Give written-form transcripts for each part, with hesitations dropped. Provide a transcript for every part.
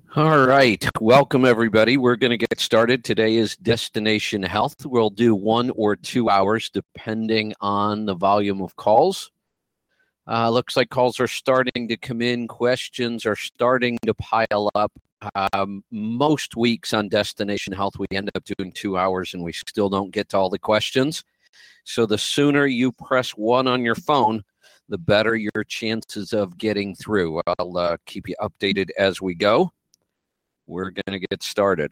All right. Welcome, everybody. We're going to get started. Today is Destination Health. We'll do 1 or 2 hours depending on the volume of calls. Looks like calls are starting to come in. Questions are starting to pile up. Most weeks on Destination Health, we end up doing 2 hours and we still don't get to all the questions. So the sooner you press 1 on your phone, the better your chances of getting through. I'll keep you updated as we go. We're going to get started.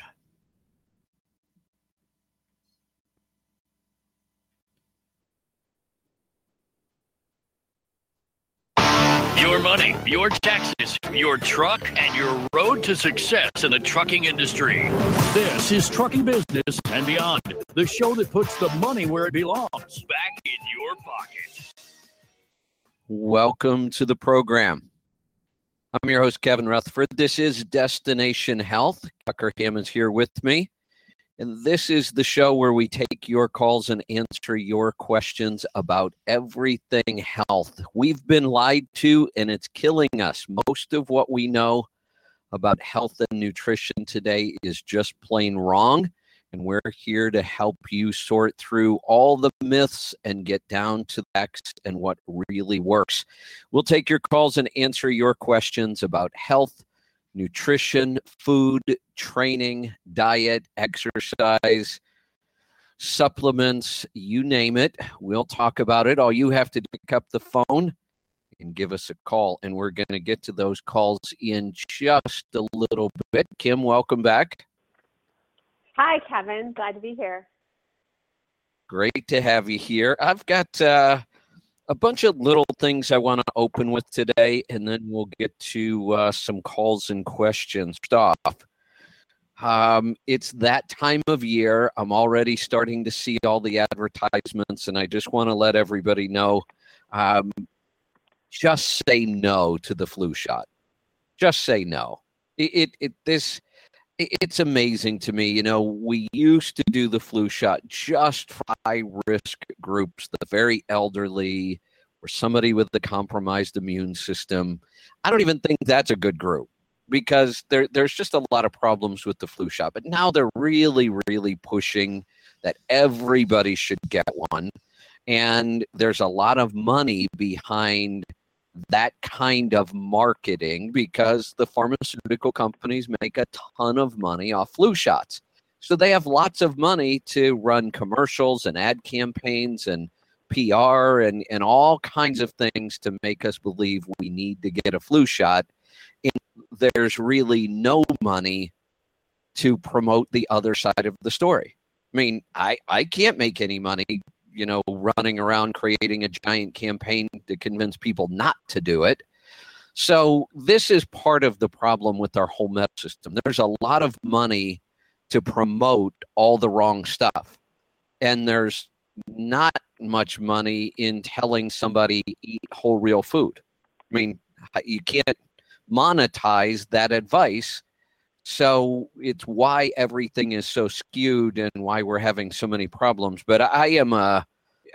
Your money, your taxes, your truck, and your road to success in the trucking industry. This is Trucking Business and Beyond, the show that puts the money where it belongs, back in your pocket. Welcome to the program. I'm your host, Kevin Rutherford. This is Destination Health. Tucker Hammond's here with me. And this is the show where we take your calls and answer your questions about everything health. We've been lied to, and it's killing us. Most of what we know about health and nutrition today is just plain wrong. And we're here to help you sort through all the myths and get down to the facts and what really works. We'll take your calls and answer your questions about health, nutrition, food, training, diet, exercise, supplements, you name it. We'll talk about it. All you have to do is pick up the phone and give us a call, and we're going to get to those calls in just a little bit. Kim, welcome back. Hi, Kevin. Glad to be here. Great to have you here. I've got a bunch of little things I want to open with today, and then we'll get to some calls and questions. First off, it's that time of year. I'm already starting to see all the advertisements, and I just want to let everybody know, just say no to the flu shot. Just say no. It's amazing to me. You know, we used to do the flu shot just for high-risk groups, the very elderly or somebody with a compromised immune system. I don't even think that's a good group because there's just a lot of problems with the flu shot. But now they're really, really pushing that everybody should get one. And there's a lot of money behind that kind of marketing because the pharmaceutical companies make a ton of money off flu shots. So they have lots of money to run commercials and ad campaigns and PR and all kinds of things to make us believe we need to get a flu shot. And there's really no money to promote the other side of the story. I mean, I can't make any money running around creating a giant campaign to convince people not to do it. So this is part of the problem with our whole medical system. There's a lot of money to promote all the wrong stuff. And there's not much money in telling somebody eat whole real food. I mean, you can't monetize that advice. So it's why everything is so skewed and why we're having so many problems. But I am a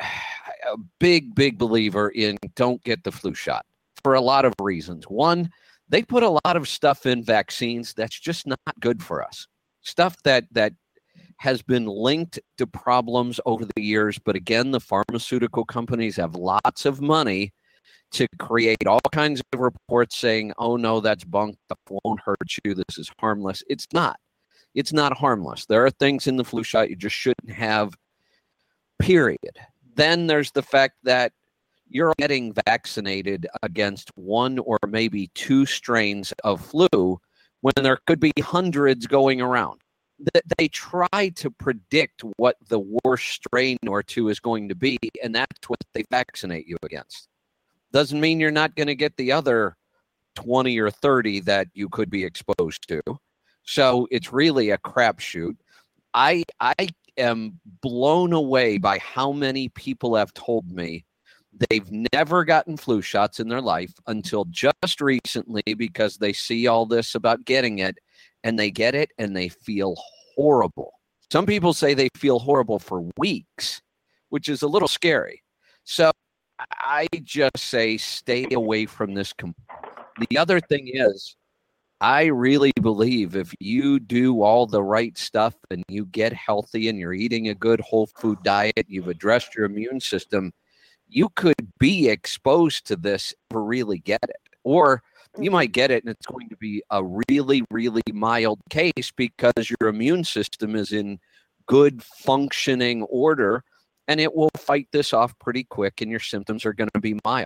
big believer in don't get the flu shot for a lot of reasons. One, they put a lot of stuff in vaccines that's just not good for us. Stuff that has been linked to problems over the years. But again, the pharmaceutical companies have lots of money to create all kinds of reports saying, oh, no, that's bunk. That won't hurt you. This is harmless. It's not. It's not harmless. There are things in the flu shot you just shouldn't have, period. Then there's the fact that you're getting vaccinated against 1 or maybe 2 strains of flu when there could be hundreds going around. They try to predict what the worst strain or 2 is going to be, and that's what they vaccinate you against. Doesn't mean you're not going to get the other 20 or 30 that you could be exposed to. So it's really a crapshoot. I am blown away by how many people have told me they've never gotten flu shots in their life until just recently because they see all this about getting it, and they get it and they feel horrible. Some people say they feel horrible for weeks, which is a little scary. So I just say stay away from this. The other thing is I really believe if you do all the right stuff and you get healthy and you're eating a good whole food diet, you've addressed your immune system, you could be exposed to this or really get it. Or you might get it and it's going to be a really, really mild case because your immune system is in good functioning order and it will fight this off pretty quick and your symptoms are going to be mild.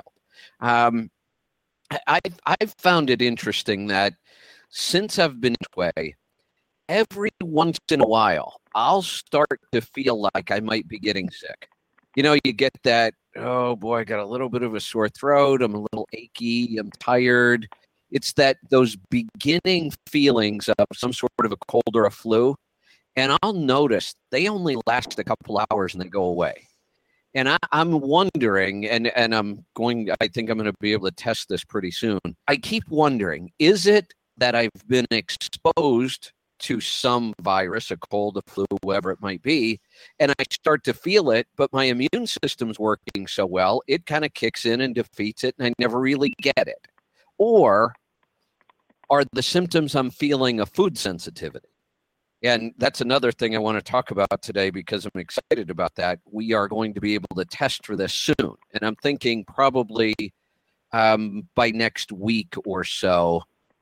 I've found it interesting that since I've been this way, every once in a while, I'll start to feel like I might be getting sick. You know, you get that, oh boy, I got a little bit of a sore throat. I'm a little achy. I'm tired. It's those beginning feelings of some sort of a cold or a flu. And I'll notice they only last a couple hours and they go away. And I'm wondering, and I think I'm going to be able to test this pretty soon. I keep wondering, is it that I've been exposed to some virus, a cold, a flu, whatever it might be, and I start to feel it, but my immune system's working so well, it kind of kicks in and defeats it, and I never really get it? Or are the symptoms I'm feeling a food sensitivity? And that's another thing I want to talk about today because I'm excited about that. We are going to be able to test for this soon. And I'm thinking probably by next week or so,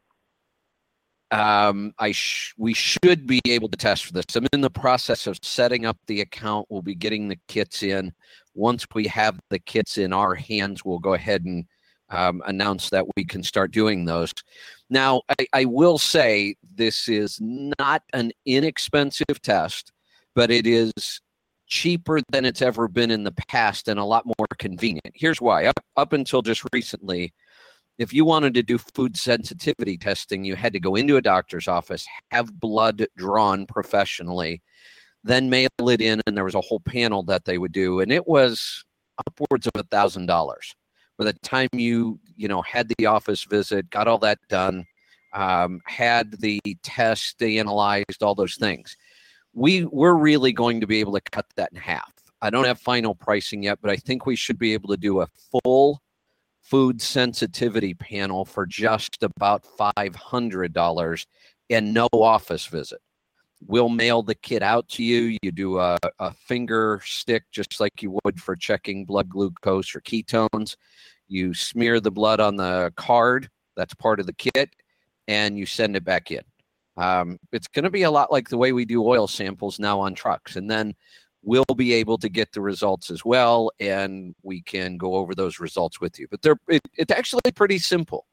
we should be able to test for this. I'm in the process of setting up the account. We'll be getting the kits in. Once we have the kits in our hands, we'll go ahead and announce that we can start doing those. Now, I will say this is not an inexpensive test, but it is cheaper than it's ever been in the past and a lot more convenient. Here's why. Up until just recently, if you wanted to do food sensitivity testing, you had to go into a doctor's office, have blood drawn professionally, then mail it in, and there was a whole panel that they would do, and it was upwards of $1,000. By the time you had the office visit, got all that done, had the test analyzed, all those things, we're really going to be able to cut that in half. I don't have final pricing yet, but I think we should be able to do a full food sensitivity panel for just about $500 and no office visit. We'll mail the kit out to you. You do a finger stick just like you would for checking blood glucose or ketones. You smear the blood on the card. That's part of the kit. And you send it back in. It's going to be a lot like the way we do oil samples now on trucks. And then we'll be able to get the results as well. And we can go over those results with you. But it's actually pretty simple.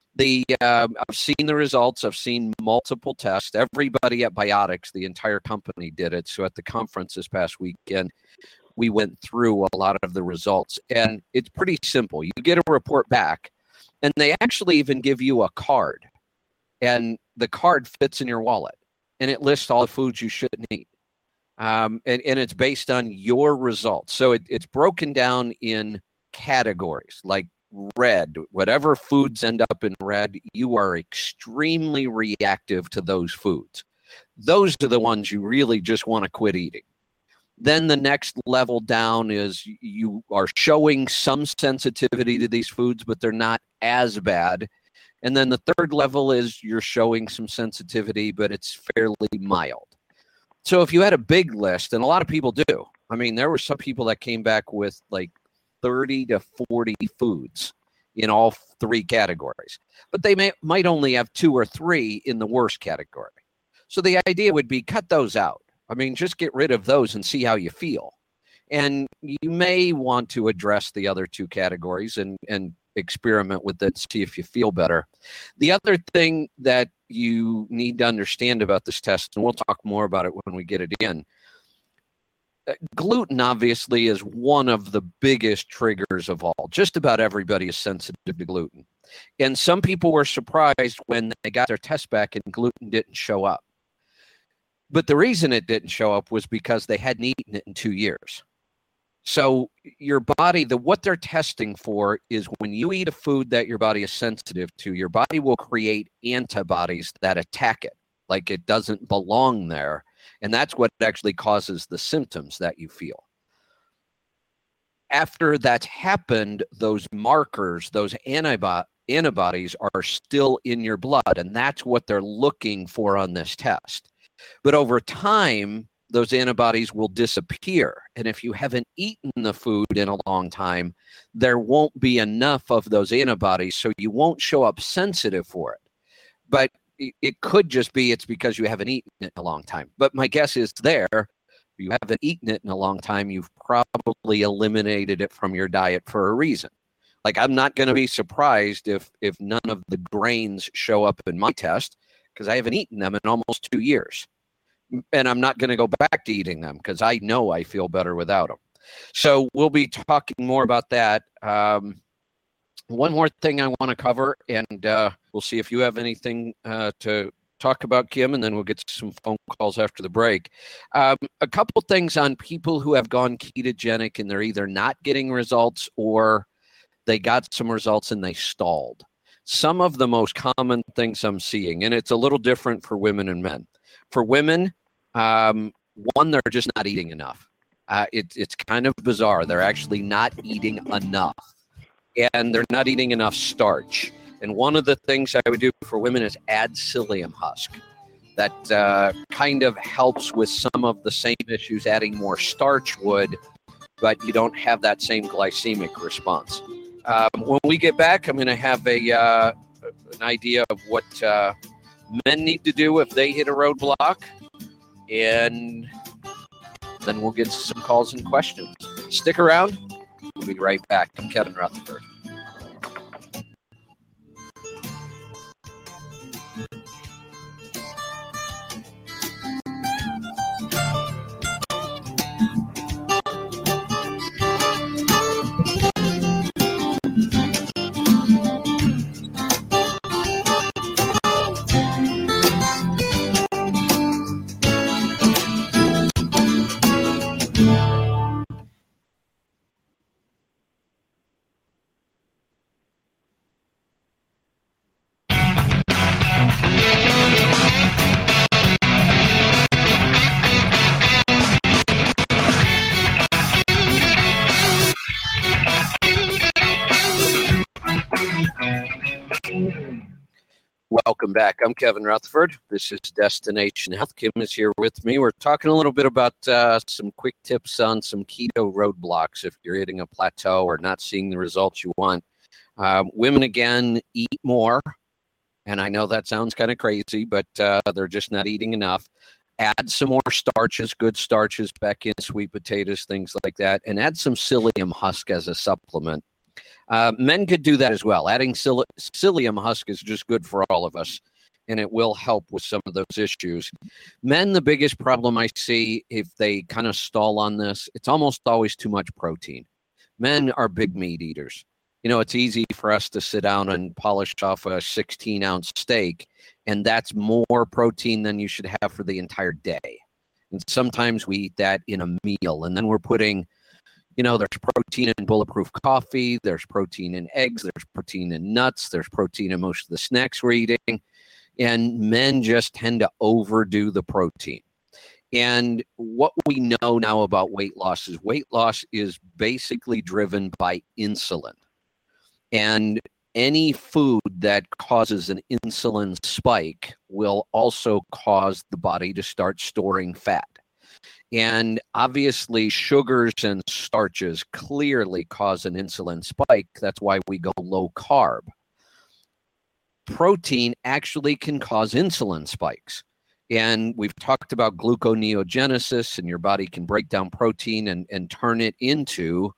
I've seen the results. I've seen multiple tests. Everybody at Biotics, the entire company, did it. So at the conference this past weekend, we went through a lot of the results. And it's pretty simple. You get a report back, and they actually even give you a card. And the card fits in your wallet, and it lists all the foods you shouldn't eat. And it's based on your results. So it's broken down in categories like red. Whatever foods end up in red, you are extremely reactive to those foods. Those are the ones you really just want to quit eating. Then the next level down is you are showing some sensitivity to these foods, but they're not as bad. And then the third level is you're showing some sensitivity, but it's fairly mild. So if you had a big list, and a lot of people do, I mean, there were some people that came back with like 30 to 40 foods in all three categories, but they might only have 2 or 3 in the worst category. So the idea would be cut those out. I mean, just get rid of those and see how you feel. And you may want to address the other 2 categories and experiment with it, see if you feel better. The other thing that you need to understand about this test, and we'll talk more about it when we get it in, gluten obviously is one of the biggest triggers of all. Just about everybody is sensitive to gluten. And some people were surprised when they got their test back and gluten didn't show up. But the reason it didn't show up was because they hadn't eaten it in 2 years. So your body, what they're testing for is when you eat a food that your body is sensitive to, your body will create antibodies that attack it, like it doesn't belong there. And that's what actually causes the symptoms that you feel. After that's happened, those markers, those antibodies are still in your blood, and that's what they're looking for on this test. But over time, those antibodies will disappear. And if you haven't eaten the food in a long time, there won't be enough of those antibodies, so you won't show up sensitive for it. But it could just be it's because you haven't eaten it in a long time. But my guess is if you haven't eaten it in a long time, you've probably eliminated it from your diet for a reason. Like, I'm not going to be surprised if none of the grains show up in my test, because I haven't eaten them in almost 2 years. And I'm not going to go back to eating them because I know I feel better without them. So we'll be talking more about that. One more thing I want to cover, and we'll see if you have anything to talk about, Kim, and then we'll get some phone calls after the break. A couple things on people who have gone ketogenic and they're either not getting results or they got some results and they stalled. Some of the most common things I'm seeing, and it's a little different for women and men. For women, one, they're just not eating enough. It's kind of bizarre. They're actually not eating enough. And they're not eating enough starch. And one of the things I would do for women is add psyllium husk. That kind of helps with some of the same issues adding more starch would, but you don't have that same glycemic response. When we get back, I'm going to have an idea of what men need to do if they hit a roadblock, and then we'll get some calls and questions. Stick around. We'll be right back. I'm Kevin Rutherford. Welcome back. I'm Kevin Rutherford. This is Destination Health. Kim is here with me. We're talking a little bit about some quick tips on some keto roadblocks if you're hitting a plateau or not seeing the results you want. Women, again, eat more. And I know that sounds kind of crazy, but they're just not eating enough. Add some more starches, good starches back in sweet potatoes, things like that. And add some psyllium husk as a supplement. Men could do that as well. Adding psyllium husk is just good for all of us, and it will help with some of those issues. Men, the biggest problem I see if they kind of stall on this, it's almost always too much protein. Men are big meat eaters. You know, it's easy for us to sit down and polish off a 16-ounce steak, and that's more protein than you should have for the entire day. And sometimes we eat that in a meal, and then we're putting, you know, there's protein in bulletproof coffee, there's protein in eggs, there's protein in nuts, there's protein in most of the snacks we're eating, and men just tend to overdo the protein. And what we know now about weight loss is basically driven by insulin. And any food that causes an insulin spike will also cause the body to start storing fat. And obviously, sugars and starches clearly cause an insulin spike. That's why we go low carb. Protein actually can cause insulin spikes. And we've talked about gluconeogenesis, and your body can break down protein and turn it into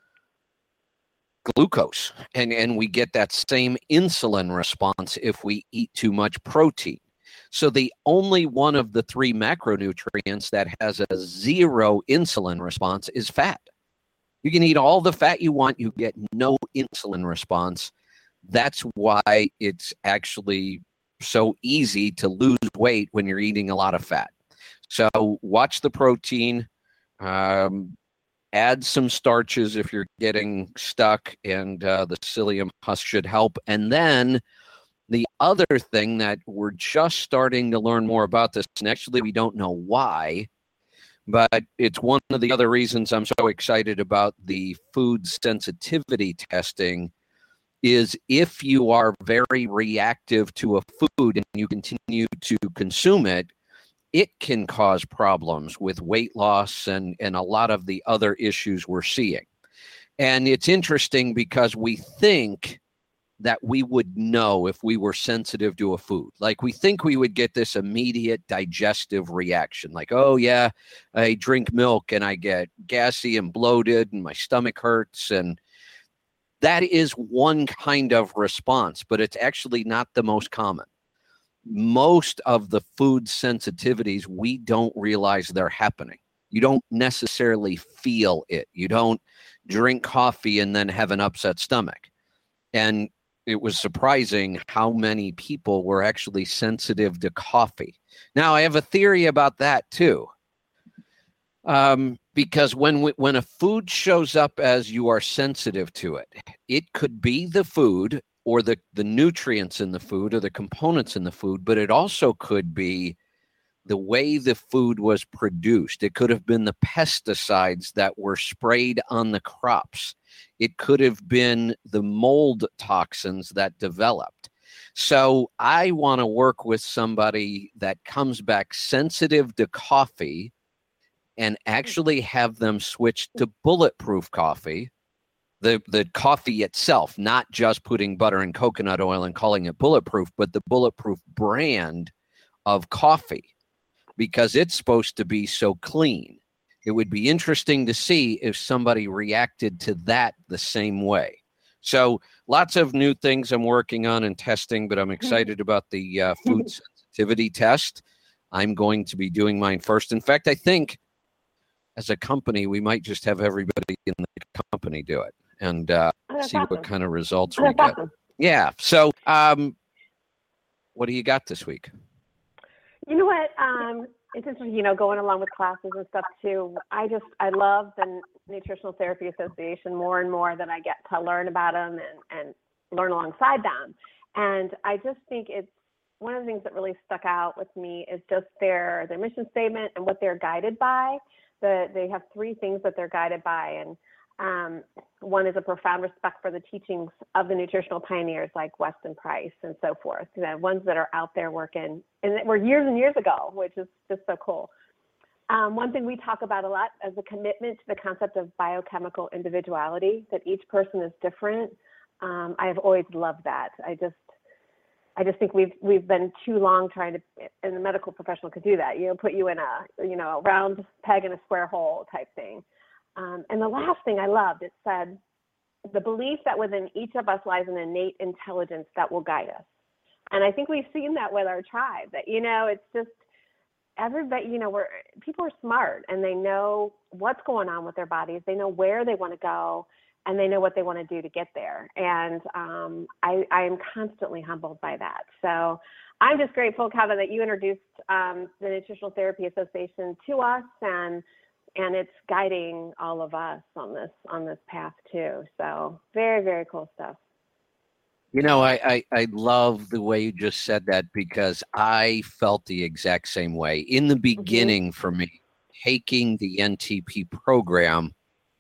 glucose. And we get that same insulin response if we eat too much protein. So the only one of the three macronutrients that has a zero insulin response is fat. You can eat all the fat you want, you get no insulin response. That's why it's actually so easy to lose weight when you're eating a lot of fat. So watch the protein, add some starches if you're getting stuck, and the psyllium husk should help. And then the other thing that we're just starting to learn more about this, and actually we don't know why, but it's one of the other reasons I'm so excited about the food sensitivity testing, is if you are very reactive to a food and you continue to consume it, it can cause problems with weight loss and a lot of the other issues we're seeing. And it's interesting because we think that we would know if we were sensitive to a food. Like we think we would get this immediate digestive reaction. Like, oh yeah, I drink milk and I get gassy and bloated and my stomach hurts. And that is one kind of response, but it's actually not the most common. Most of the food sensitivities, we don't realize they're happening. You don't necessarily feel it. You don't drink coffee and then have an upset stomach. And it was surprising how many people were actually sensitive to coffee. Now, I have a theory about that too. Because when a food shows up as you are sensitive to it, it could be the food or the nutrients in the food or the components in the food, but it also could be the way the food was produced. It could have been the pesticides that were sprayed on the crops. It could have been the mold toxins that developed. So I want to work with somebody that comes back sensitive to coffee and actually have them switch to bulletproof coffee, the coffee itself, not just putting butter and coconut oil and calling it bulletproof, but the bulletproof brand of coffee, because it's supposed to be so clean. It would be interesting to see if somebody reacted to that the same way. So lots of new things I'm working on and testing, but I'm excited about the food sensitivity test. I'm going to be doing mine first. In fact, I think as a company, we might just have everybody in the company do it and see what kind of results we get. Awesome. Yeah. So what do you got this week? You know what? It's just, going along with classes and stuff too. I love the Nutritional Therapy Association more and more that I get to learn about them and learn alongside them. And I just think it's one of the things that really stuck out with me is just their mission statement and what they're guided by. They have 3 things that they're guided by. And one is a profound respect for the teachings of the nutritional pioneers like Weston Price and so forth, the ones that are out there working, and that were years and years ago, which is just so cool. One thing we talk about a lot is a commitment to the concept of biochemical individuality, that each person is different. I have always loved that. I just think we've been too long trying to, and the medical professional could do that, put you in a round peg in a square hole type thing. And the last thing I loved, it said, the belief that within each of us lies an innate intelligence that will guide us. And I think we've seen that with our tribe, that, it's just everybody, people are smart and they know what's going on with their bodies. They know where they want to go and they know what they want to do to get there. And I am constantly humbled by that. So I'm just grateful, Kevin, that you introduced the Nutritional Therapy Association to us, and it's guiding all of us on this path too. So very, very cool stuff. I love the way you just said that, because I felt the exact same way. In the beginning, for me, taking the NTP program,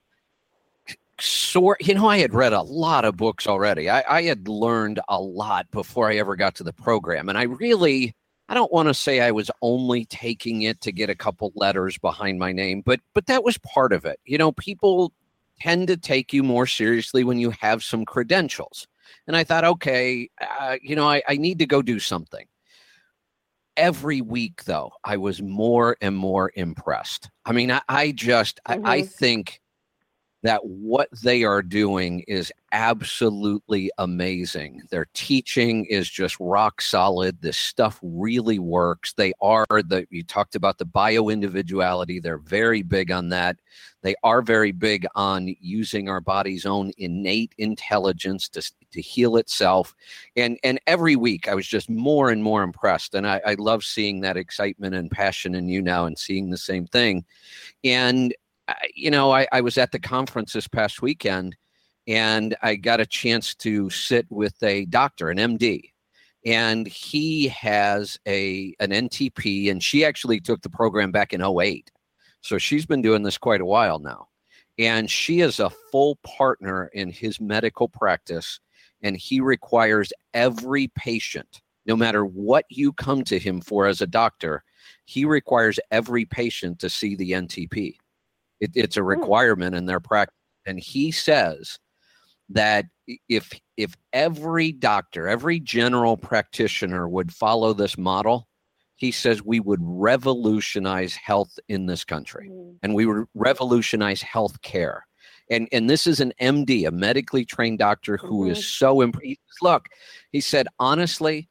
I had read a lot of books already. I had learned a lot before I ever got to the program. And I don't want to say I was only taking it to get a couple letters behind my name, but that was part of it. People tend to take you more seriously when you have some credentials. And I thought, okay, I need to go do something. Every week, though, I was more and more impressed. I mean, I think that what they are doing is absolutely amazing. Their teaching is just rock solid. This stuff really works. You talked about the bio-individuality. They're very big on that. They are very big on using our body's own innate intelligence to heal itself. And every week I was just more and more impressed. And I love seeing that excitement and passion in you now and seeing the same thing. And I was at the conference this past weekend, and I got a chance to sit with a doctor, an MD, and he has an NTP, and she actually took the program back in 2008. So she's been doing this quite a while now, and she is a full partner in his medical practice, and he requires every patient, no matter what you come to him for as a doctor, he requires every patient to see the NTP. It's a requirement in their practice. And he says that if every doctor, every general practitioner would follow this model, he says we would revolutionize health in this country, and we would revolutionize health care. And this is an MD, a medically trained doctor who is so impressed. Look, he said, honestly,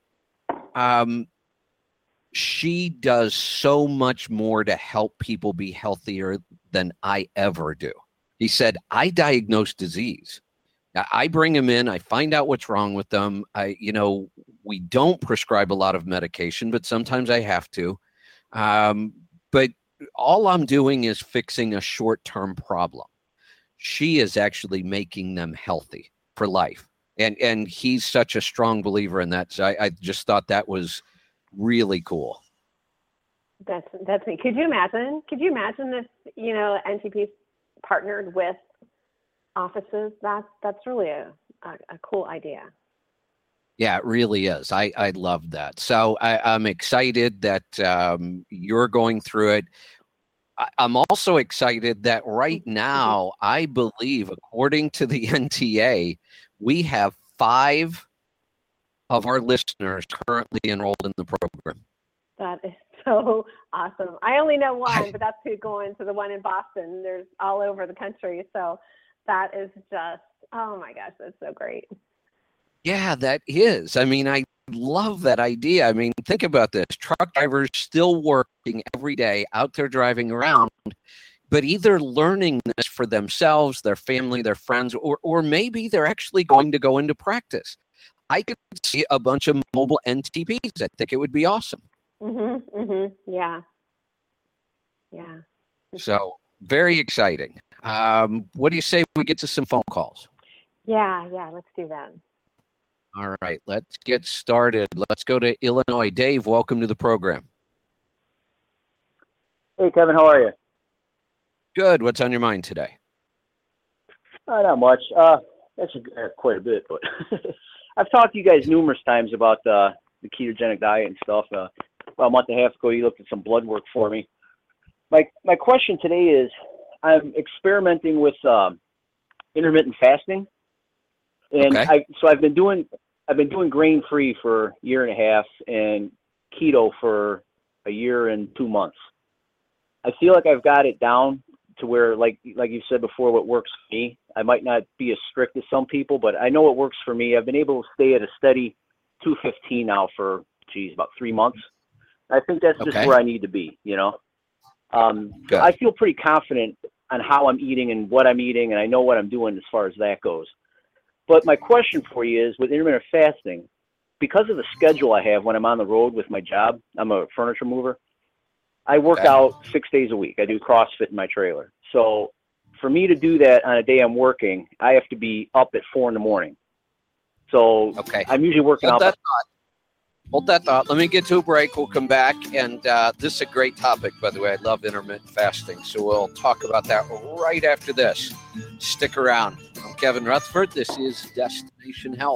she does so much more to help people be healthier than I ever do. He said, I diagnose disease. I bring them in, I find out what's wrong with them. We don't prescribe a lot of medication, but sometimes I have to. But all I'm doing is fixing a short-term problem. She is actually making them healthy for life. And he's such a strong believer in that. So I just thought that was really cool. That's neat. Could you imagine if, NTP partnered with offices? That's really a cool idea. Yeah, it really is. I love that. So I'm excited that you're going through it. I'm also excited that right now, I believe, according to the NTA, we have 5 of our listeners currently enrolled in the program. That is so awesome. I only know one, but that's who's going to the one in Boston. There's all over the country. So that is just, oh my gosh, that's so great. Yeah, that is. I mean, I love that idea. I mean, think about this. Truck drivers still working every day out there driving around, but either learning this for themselves, their family, their friends, or maybe they're actually going to go into practice. I could see a bunch of mobile NTPs. I think it would be awesome. Yeah. So very exciting. What do you say we get to some phone calls? Yeah, let's do that. All right, let's get started. Let's go to Illinois. Dave, welcome to the program. Hey, Kevin, how are you? Good. What's on your mind today? Not much. That's quite a bit, but I've talked to you guys numerous times about the ketogenic diet and stuff. About a month and a half ago, you looked at some blood work for me. My question today is, I'm experimenting with intermittent fasting, and okay. I've been doing grain-free for a year and a half and keto for a year and 2 months. I feel like I've got it down to where, like you said before, what works for me. I might not be as strict as some people, but I know what works for me. I've been able to stay at a steady 215 now for, about 3 months. I think that's just where I need to be, I feel pretty confident on how I'm eating and what I'm eating, and I know what I'm doing as far as that goes. But my question for you is, with intermittent fasting, because of the schedule I have when I'm on the road with my job, I'm a furniture mover, I work out 6 days a week. I do CrossFit in my trailer. So for me to do that on a day I'm working, I have to be up at 4 a.m. So I'm usually working out. Hold that thought. Let me get to a break. We'll come back. And this is a great topic, by the way. I love intermittent fasting. So we'll talk about that right after this. Stick around. I'm Kevin Rutherford. This is Destination Health.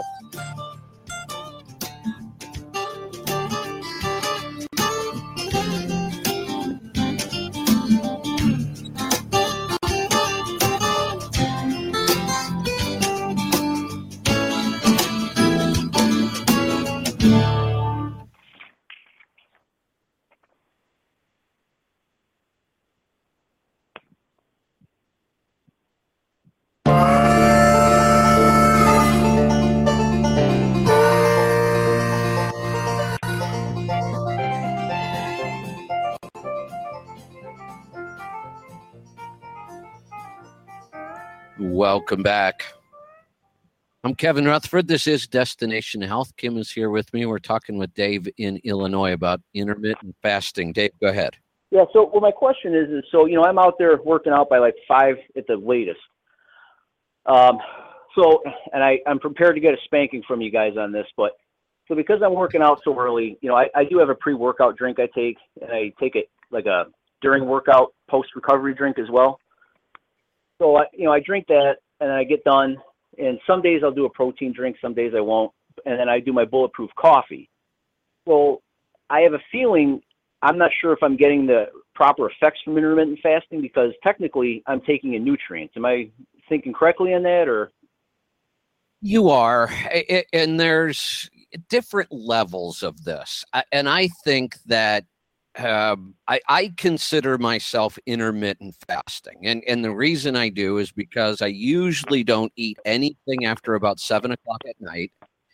Welcome back. I'm Kevin Rutherford. This is Destination Health. Kim is here with me. We're talking with Dave in Illinois about intermittent fasting. Dave, go ahead. Yeah, so my question is I'm out there working out by like 5 at the latest. I'm prepared to get a spanking from you guys on this, but so because I'm working out so early, I do have a pre-workout drink I take, and I take it like a during workout post-recovery drink as well. So I drink that, and then I get done, And some days I'll do a protein drink, some days I won't. And then I do my bulletproof coffee. Well, I have a feeling, I'm not sure if I'm getting the proper effects from intermittent fasting because technically I'm taking in nutrients. Am I thinking correctly on that, or? You are, and there's different levels of this. And I think that I consider myself intermittent fasting. And the reason I do is because I usually don't eat anything after about 7 o'clock at night.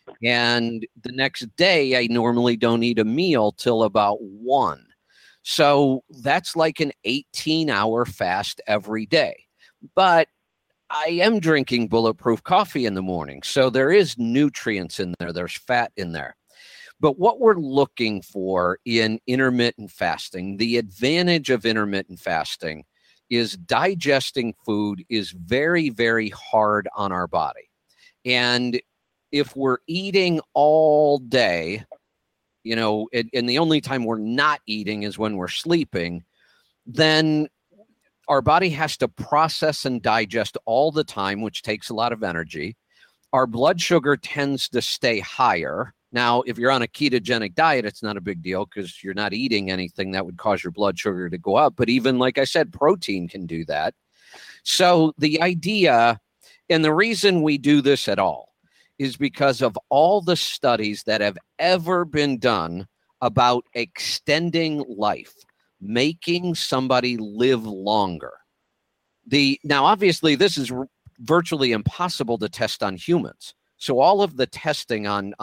And the next day, I normally don't eat a meal till about 1. So that's like an 18-hour fast every day. But I am drinking bulletproof coffee in the morning. So there is nutrients in there. There's fat in there. But what we're looking for in intermittent fasting, the advantage of intermittent fasting is digesting food is very, very hard on our body. And if we're eating all day, you know, and the only time we're not eating is when we're sleeping, then our body has to process and digest all the time, which takes a lot of energy. Our blood sugar tends to stay higher. Now, if you're on a ketogenic diet, it's not a big deal because you're not eating anything that would cause your blood sugar to go up. But even, like I said, protein can do that. So the idea, and the reason we do this at all, is because of all the studies that have ever been done about extending life, making somebody live longer. Now, obviously, this is virtually impossible to test on humans. So all of the testing on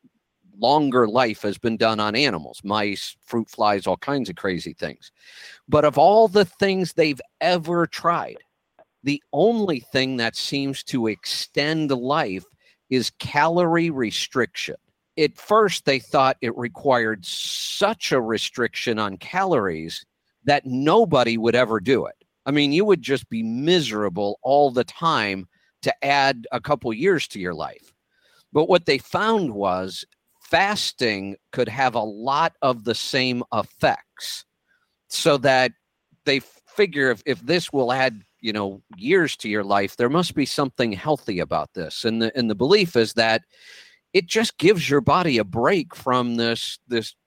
longer life has been done on animals, mice, fruit flies, all kinds of crazy things. But of all the things they've ever tried, the only thing that seems to extend life is calorie restriction. At first, they thought it required such a restriction on calories that nobody would ever do it. I mean, you would just be miserable all the time to add a couple years to your life. But what they found was fasting could have a lot of the same effects, so that they figure if this will add, you know, years to your life, there must be something healthy about this. And the belief is that it just gives your body a break from this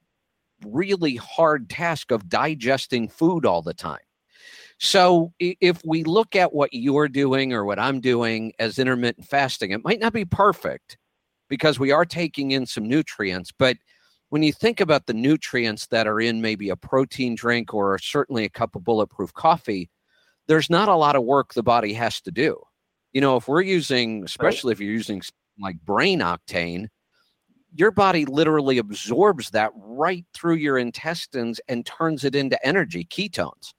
really hard task of digesting food all the time. So if we look at what you're doing or what I'm doing as intermittent fasting, it might not be perfect because we are taking in some nutrients. But when you think about the nutrients that are in maybe a protein drink or certainly a cup of bulletproof coffee, there's not a lot of work the body has to do. You know, if we're using, especially if you're using like brain octane, your body literally absorbs that right through your intestines and turns it into energy, ketones.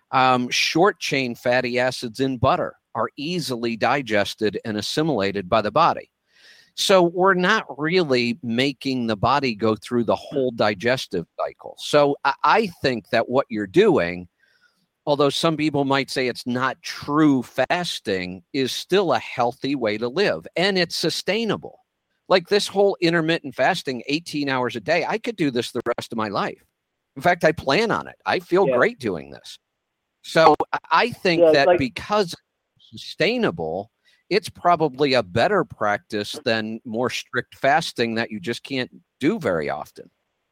Short chain fatty acids in butter are easily digested and assimilated by the body. So we're not really making the body go through the whole digestive cycle. So I think that what you're doing, although some people might say it's not true fasting, is still a healthy way to live, and it's sustainable. Like this whole intermittent fasting, 18 hours a day, I could do this the rest of my life. In fact, I plan on it. I feel great doing this. So I think that because it's sustainable, it's probably a better practice than more strict fasting that you just can't do very often.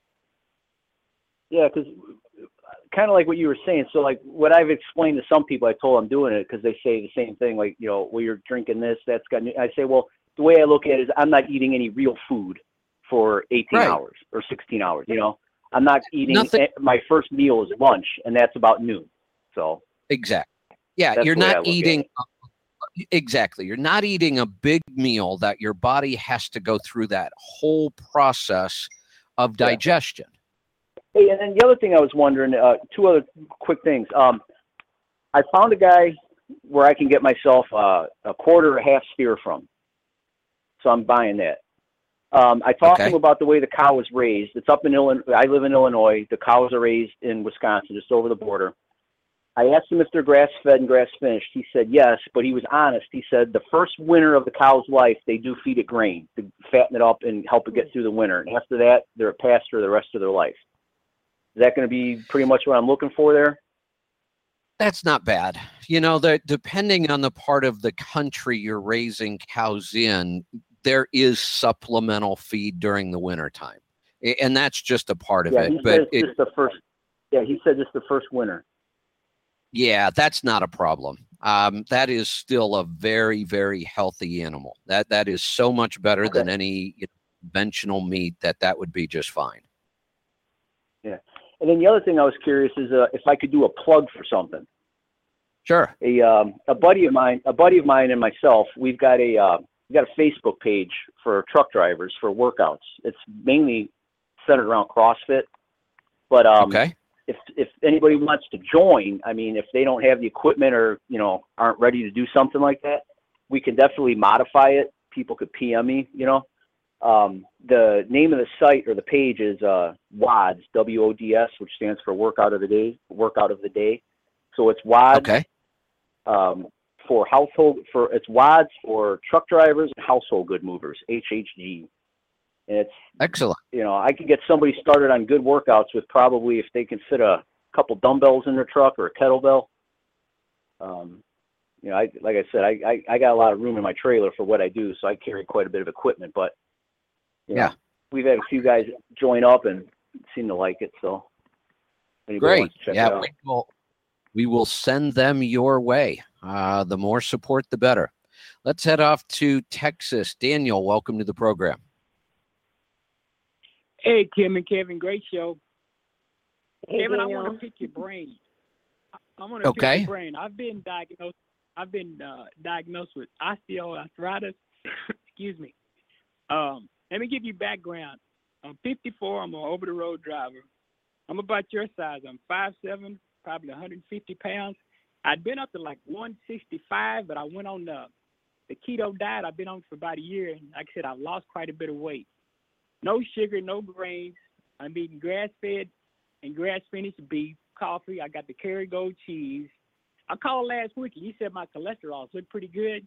Yeah, because kind of like what you were saying. So like what I've explained to some people, I told them I'm doing it because they say the same thing. Like, you know, well, you're drinking this, that's got, I say, well, the way I look at it is I'm not eating any real food for 18 hours or 16 hours. You know, I'm not eating my first meal is lunch, and that's about noon. So exactly. Yeah. You're not eating. Exactly. You're not eating a big meal that your body has to go through that whole process of digestion. Hey, and then the other thing I was wondering, two other quick things. I found a guy where I can get myself a quarter or a half steer from. So I'm buying that. I talked to him about the way the cow was raised. It's up in Illinois. I live in Illinois. The cows are raised in Wisconsin, just over the border. I asked him if they're grass-fed and grass-finished. He said yes, but he was honest. He said the first winter of the cow's life, they do feed it grain to fatten it up and help it get through the winter. And after that, they're a pasture the rest of their life. Is that going to be pretty much what I'm looking for there? That's not bad. That depending on the part of the country you're raising cows in, there is supplemental feed during the wintertime. And that's just a part of it. He said it's just the first. Yeah, he said it's the first winter. Yeah, that's not a problem. That is still a very, very healthy animal. That is so much better than any conventional meat that would be just fine. Yeah. And then the other thing I was curious is if I could do a plug for something. Sure. A buddy of mine and myself, we've got a Facebook page for truck drivers for workouts. It's mainly centered around CrossFit, but if anybody wants to join, I mean, if they don't have the equipment or aren't ready to do something like that, we can definitely modify it. People could PM me. The name of the site or the page is WODS, WODS, which stands for Workout of the Day. So it's WODS. Okay. It's WODS for truck drivers and household good movers, HHG. And it's excellent. I could get somebody started on good workouts with probably if they can fit a couple dumbbells in their truck or a kettlebell. Like I said, I got a lot of room in my trailer for what I do, so I carry quite a bit of equipment. But we've had a few guys join up and seem to like it. So great. Yeah, we will send them your way. The more support, the better. Let's head off to Texas. Daniel, welcome to the program. Hey, Kim and Kevin, great show. Hey, Kevin, Daniel. I want to pick your brain. I want to pick your brain. I've been diagnosed with osteoarthritis. Excuse me. Let me give you background. I'm 54. I'm an over-the-road driver. I'm about your size. I'm 5'7", probably 150 pounds. I'd been up to like 165, but I went on the keto diet. I've been on for about a year, and like I said, I've lost quite a bit of weight. No sugar, no grains. I'm eating grass-fed and grass-finished beef, coffee. I got the Kerrygold cheese. I called last week, and you said my cholesterol looked pretty good.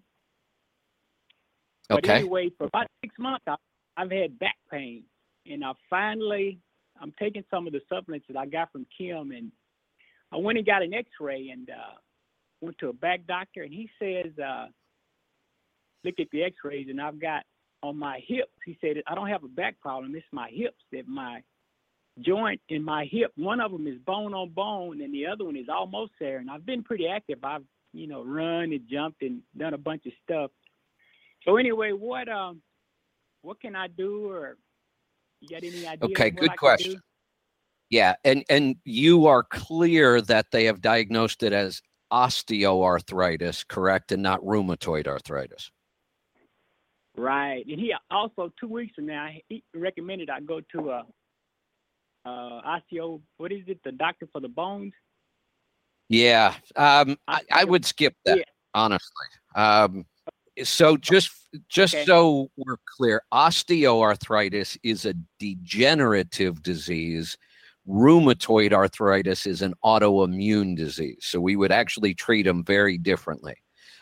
But anyway, for about 6 months, I've had back pain. And I'm taking some of the supplements that I got from Kim, and I went and got an x-ray and went to a back doctor, and he says, look at the x-rays, and I've got on my hips, he said, I don't have a back problem. It's my hips, that my joint in my hip, one of them is bone on bone, and the other one is almost there. And I've been pretty active. I've, run and jumped and done a bunch of stuff. So anyway, what can I do, or you got any idea? Okay, good question. Yeah, and you are clear that they have diagnosed it as osteoarthritis, correct, and not rheumatoid arthritis. Right, and he also 2 weeks from now he recommended I go to osteo. What is it? The doctor for the bones. Yeah, I would skip that, honestly. So just okay. So we're clear, osteoarthritis is a degenerative disease. Rheumatoid arthritis is an autoimmune disease. So we would actually treat them very differently.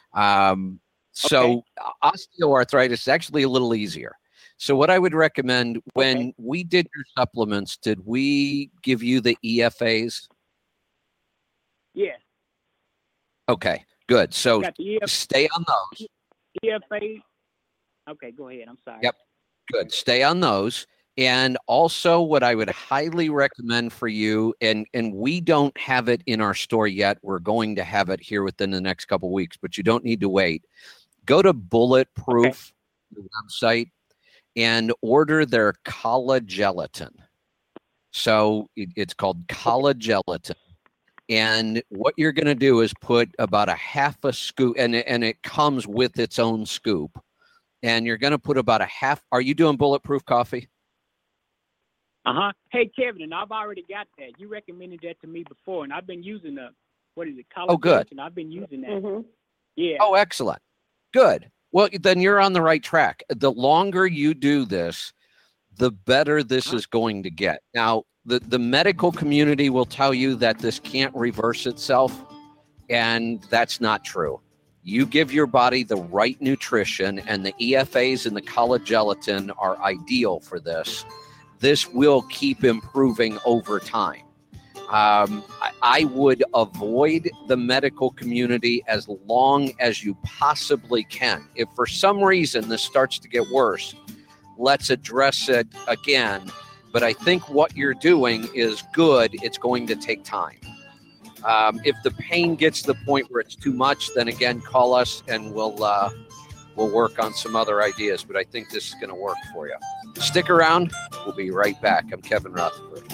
So osteoarthritis is actually a little easier. So what I would recommend, when we did your supplements, did we give you the EFAs? Yeah. Okay, good. So stay on those. EFA. Okay, go ahead. I'm sorry. Yep. Good. Stay on those. And also what I would highly recommend for you, and we don't have it in our store yet. We're going to have it here within the next couple of weeks, but you don't need to wait. Go to Bulletproof, the website, and order their collaGelatin. So it's called collaGelatin. And what you're going to do is put about a half a scoop, and it comes with its own scoop. And you're going to put about a half. Are you doing Bulletproof coffee? Uh-huh. Hey, Kevin, and I've already got that. You recommended that to me before, and I've been using collaGelatin. Oh, good. I've been using that. Mm-hmm. Yeah. Oh, excellent. Good. Well, then you're on the right track. The longer you do this, the better this is going to get. Now, the medical community will tell you that this can't reverse itself, and that's not true. You give your body the right nutrition, and the EFAs and the collaGelatin are ideal for this. This will keep improving over time. I would avoid the medical community as long as you possibly can. If for some reason this starts to get worse, let's address it again. But I think what you're doing is good. It's going to take time. If the pain gets to the point where it's too much, then again, call us and we'll work on some other ideas. But I think this is going to work for you. Stick around. We'll be right back. I'm Kevin Rutherford.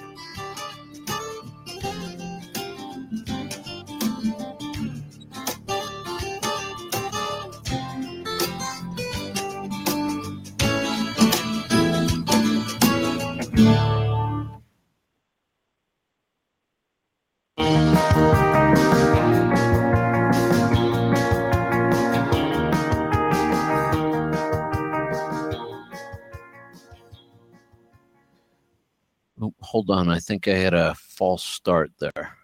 Oh, hold on. I think I had a false start there.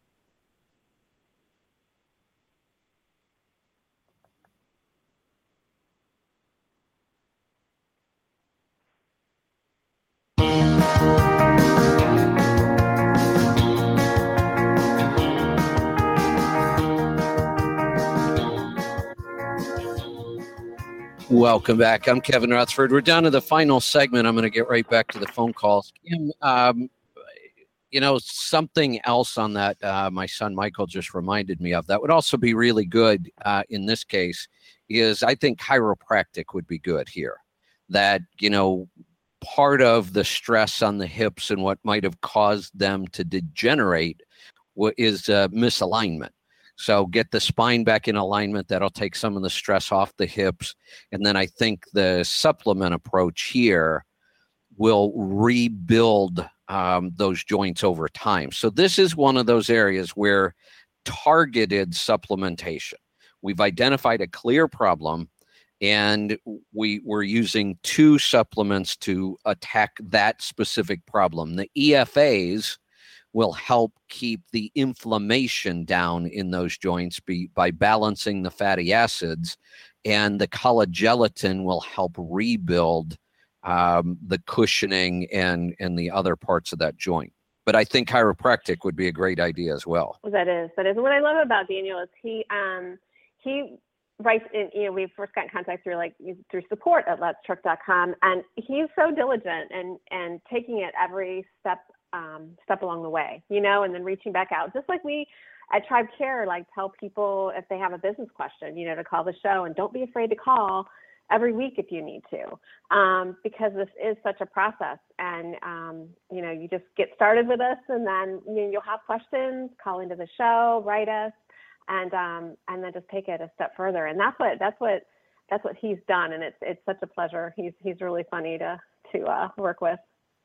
Welcome back. I'm Kevin Rutherford. We're down to the final segment. I'm going to get right back to the phone calls. Kim, something else on that my son Michael just reminded me of that would also be really good in this case is I think chiropractic would be good here. That, part of the stress on the hips and what might have caused them to degenerate is misalignment. So get the spine back in alignment. That'll take some of the stress off the hips. And then I think the supplement approach here will rebuild those joints over time. So this is one of those areas where targeted supplementation. We've identified a clear problem, and we're using 2 supplements to attack that specific problem. The EFAs will help keep the inflammation down in those joints by balancing the fatty acids, and the collagen will help rebuild the cushioning and the other parts of that joint. But I think chiropractic would be a great idea as well. That is. What I love about Daniel is he writes in, we first got in contact through support@letstruck.com, and he's so diligent and taking it every step along the way, and then reaching back out, just like we at Tribe Care, tell people if they have a business question, to call the show, and don't be afraid to call every week if you need to, because this is such a process, and you just get started with us, and then you'll have questions, call into the show, write us, and then just take it a step further, and that's what he's done, and it's such a pleasure. He's really funny to work with.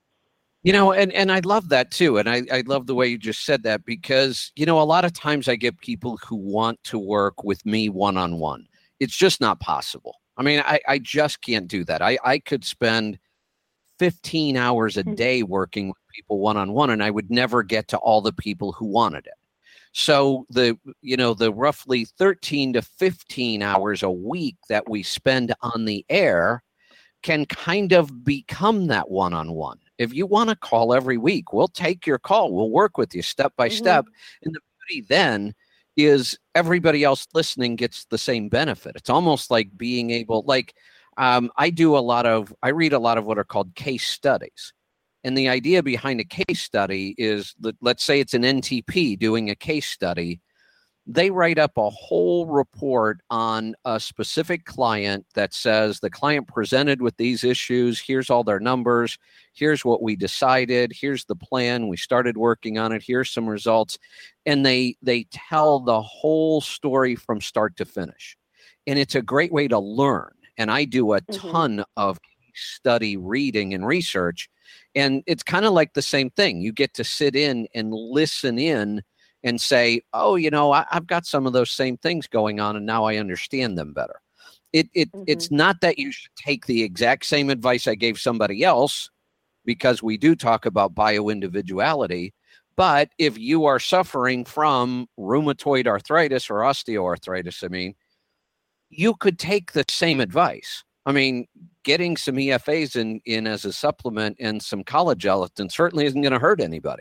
And I love that too. And I love the way you just said that because, a lot of times I get people who want to work with me one-on-one. It's just not possible. I mean, I just can't do that. I could spend 15 hours a day working with people one-on-one, and I would never get to all the people who wanted it. So the roughly 13 to 15 hours a week that we spend on the air can kind of become that one-on-one. If you want to call every week, we'll take your call. We'll work with you step by step. And the beauty then is everybody else listening gets the same benefit. It's almost like being able, I read a lot of what are called case studies. And the idea behind a case study is that, let's say it's an NTP doing a case study. They write up a whole report on a specific client that says the client presented with these issues. Here's all their numbers. Here's what we decided. Here's the plan. We started working on it. Here's some results. And they tell the whole story from start to finish. And it's a great way to learn. And I do a ton of study reading and research. And it's kind of like the same thing. You get to sit in and listen in and say, oh, I've got some of those same things going on, and now I understand them better. It's not that you should take the exact same advice I gave somebody else, because we do talk about bio-individuality. But if you are suffering from rheumatoid arthritis or osteoarthritis, you could take the same advice. Getting some EFAs in as a supplement and some collagen certainly isn't going to hurt anybody.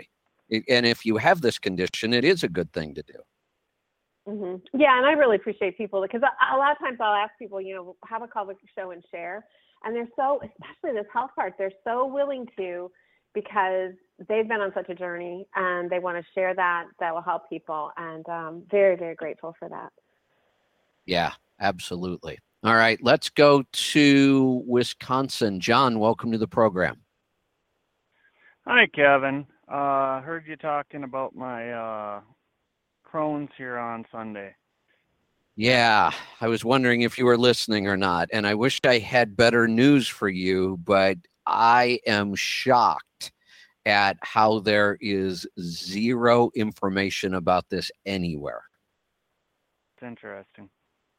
And if you have this condition, it is a good thing to do. Yeah, and I really appreciate people because a lot of times I'll ask people, have a call with the show and share. And they're so, especially this health part, they're so willing to because they've been on such a journey and they want to share that will help people. And very, very grateful for that. Yeah, absolutely. All right, let's go to Wisconsin. John, welcome to the program. Hi, Kevin. Heard you talking about my Crohn's here on Sunday. Yeah, I was wondering if you were listening or not, and I wish I had better news for you, but I am shocked at how there is zero information about this anywhere. It's interesting.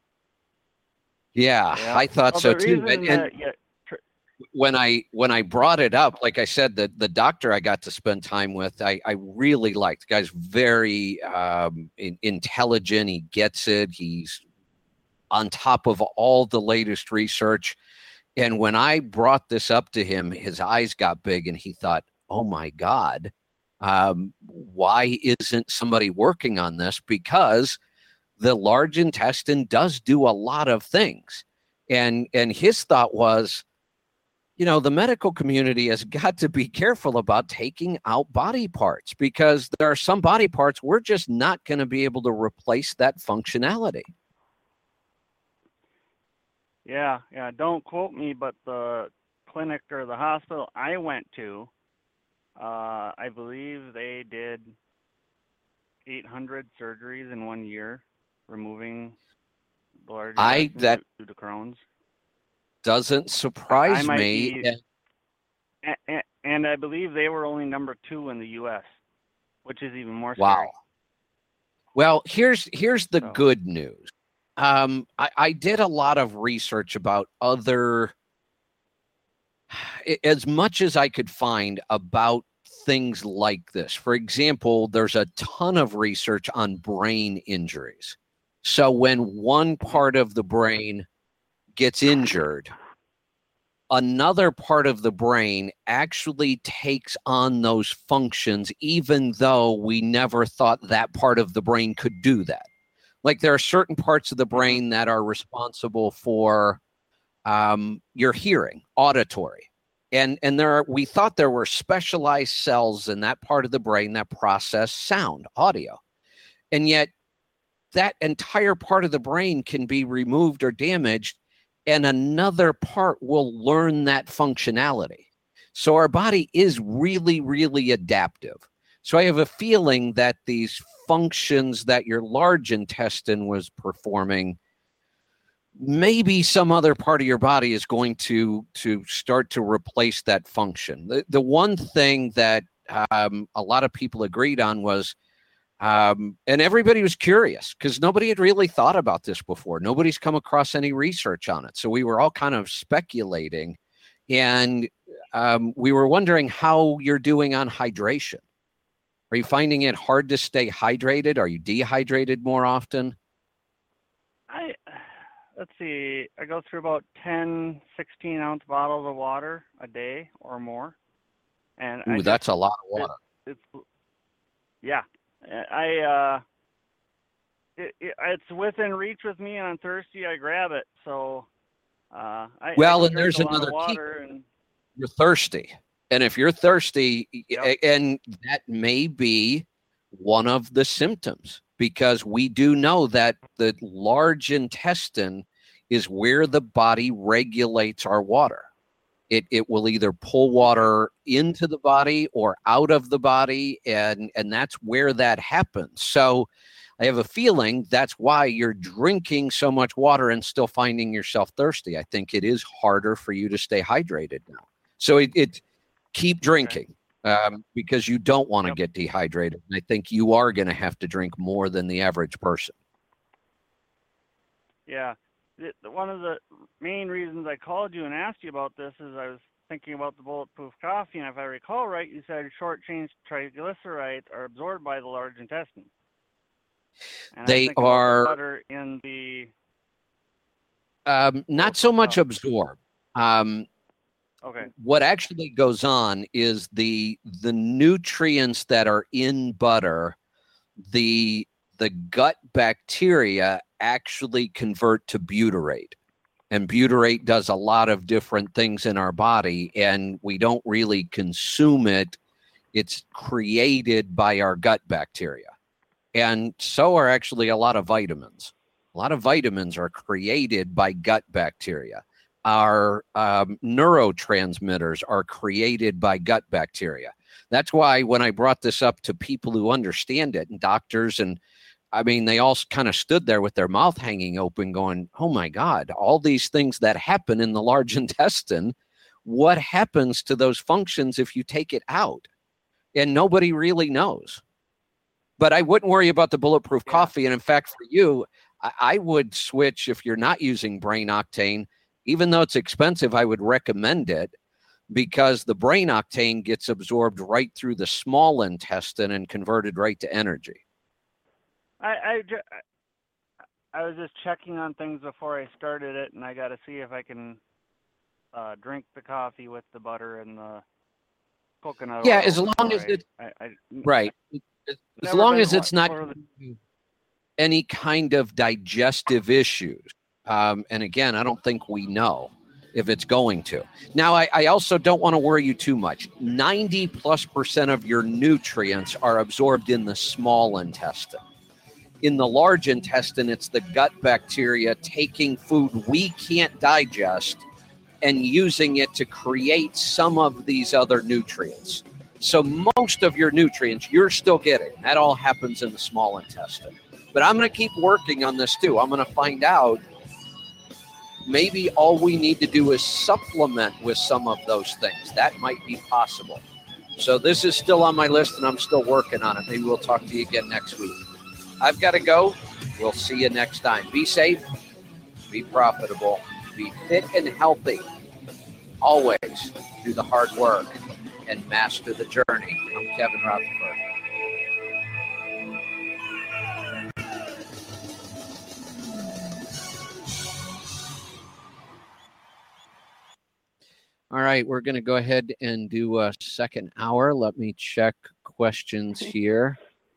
Yeah. I thought so too. When I brought it up, like I said, the doctor I got to spend time with, I really liked. The guy's very intelligent. He gets it. He's on top of all the latest research. And when I brought this up to him, his eyes got big and he thought, oh my God, why isn't somebody working on this? Because the large intestine does do a lot of things. And his thought was, the medical community has got to be careful about taking out body parts because there are some body parts we're just not going to be able to replace that functionality. Yeah. Don't quote me, but the clinic or the hospital I went to, I believe they did 800 surgeries in 1 year, removing the large intestine due to Crohn's. Doesn't surprise me. And I believe they were only number 2 in the U.S., which is even more wow. scary. Well, here's the good news. I did a lot of research about as much as I could find about things like this. For example, there's a ton of research on brain injuries. So when one part of the brain gets injured, another part of the brain actually takes on those functions, even though we never thought that part of the brain could do that. Like there are certain parts of the brain that are responsible for your hearing, auditory. And we thought there were specialized cells in that part of the brain that process sound, audio. And yet that entire part of the brain can be removed or damaged, and another part will learn that functionality. So our body is really, really adaptive. So I have a feeling that these functions that your large intestine was performing, maybe some other part of your body is going to start to replace that function. The one thing that a lot of people agreed on was, and everybody was curious because nobody had really thought about this before. Nobody's come across any research on it. So we were all kind of speculating, and we were wondering how you're doing on hydration. Are you finding it hard to stay hydrated? Are you dehydrated more often? Let's see, I go through about 10, 16-ounce bottles of water a day or more. And that's a lot of water. Yeah. It's within reach with me, and I'm thirsty, I grab it. So and there's another key. You're thirsty. And if you're thirsty, and that may be one of the symptoms, because we do know that the large intestine is where the body regulates our water. It will either pull water into the body or out of the body, and that's where that happens. So I have a feeling that's why you're drinking so much water and still finding yourself thirsty. I think it is harder for you to stay hydrated now. So keep drinking because you don't want to get dehydrated. And I think you are going to have to drink more than the average person. Yeah. One of the main reasons I called you and asked you about this is I was thinking about the bulletproof coffee, and if I recall right, you said short-chain triglycerides are absorbed by the large intestine. And they are butter in the not so much absorbed. Okay. What actually goes on is the nutrients that are in butter, the gut bacteria actually convert to butyrate. And butyrate does a lot of different things in our body, and we don't really consume it. It's created by our gut bacteria. And so are actually a lot of vitamins. A lot of vitamins are created by gut bacteria. Our neurotransmitters are created by gut bacteria. That's why when I brought this up to people who understand it, and doctors, and I mean, they all kind of stood there with their mouth hanging open going, oh my God, all these things that happen in the large intestine, what happens to those functions if you take it out? And nobody really knows. But I wouldn't worry about the Bulletproof coffee. And in fact, for you, I would switch if you're not using Brain Octane. Even though it's expensive, I would recommend it because the Brain Octane gets absorbed right through the small intestine and converted right to energy. I was just checking on things before I started it, and I got to see if I can drink the coffee with the butter and the coconut oil. As long as it's right. As long as it's not any kind of digestive issues. And again, I don't think we know if it's going to. Now, I also don't want to worry you too much. 90+% of your nutrients are absorbed in the small intestine. In the large intestine, it's the gut bacteria taking food we can't digest and using it to create some of these other nutrients. So most of your nutrients you're still getting. That all happens in the small intestine. But I'm going to keep working on this too. I'm going to find out maybe all we need to do is supplement with some of those things. That might be possible. So this is still on my list and I'm still working on it. Maybe we'll talk to you again next week. I've got to go. We'll see you next time. Be safe, be profitable, be fit and healthy. Always do the hard work and master the journey. I'm Kevin Rutherford. All right, we're going to go ahead and do a second hour. Let me check questions here.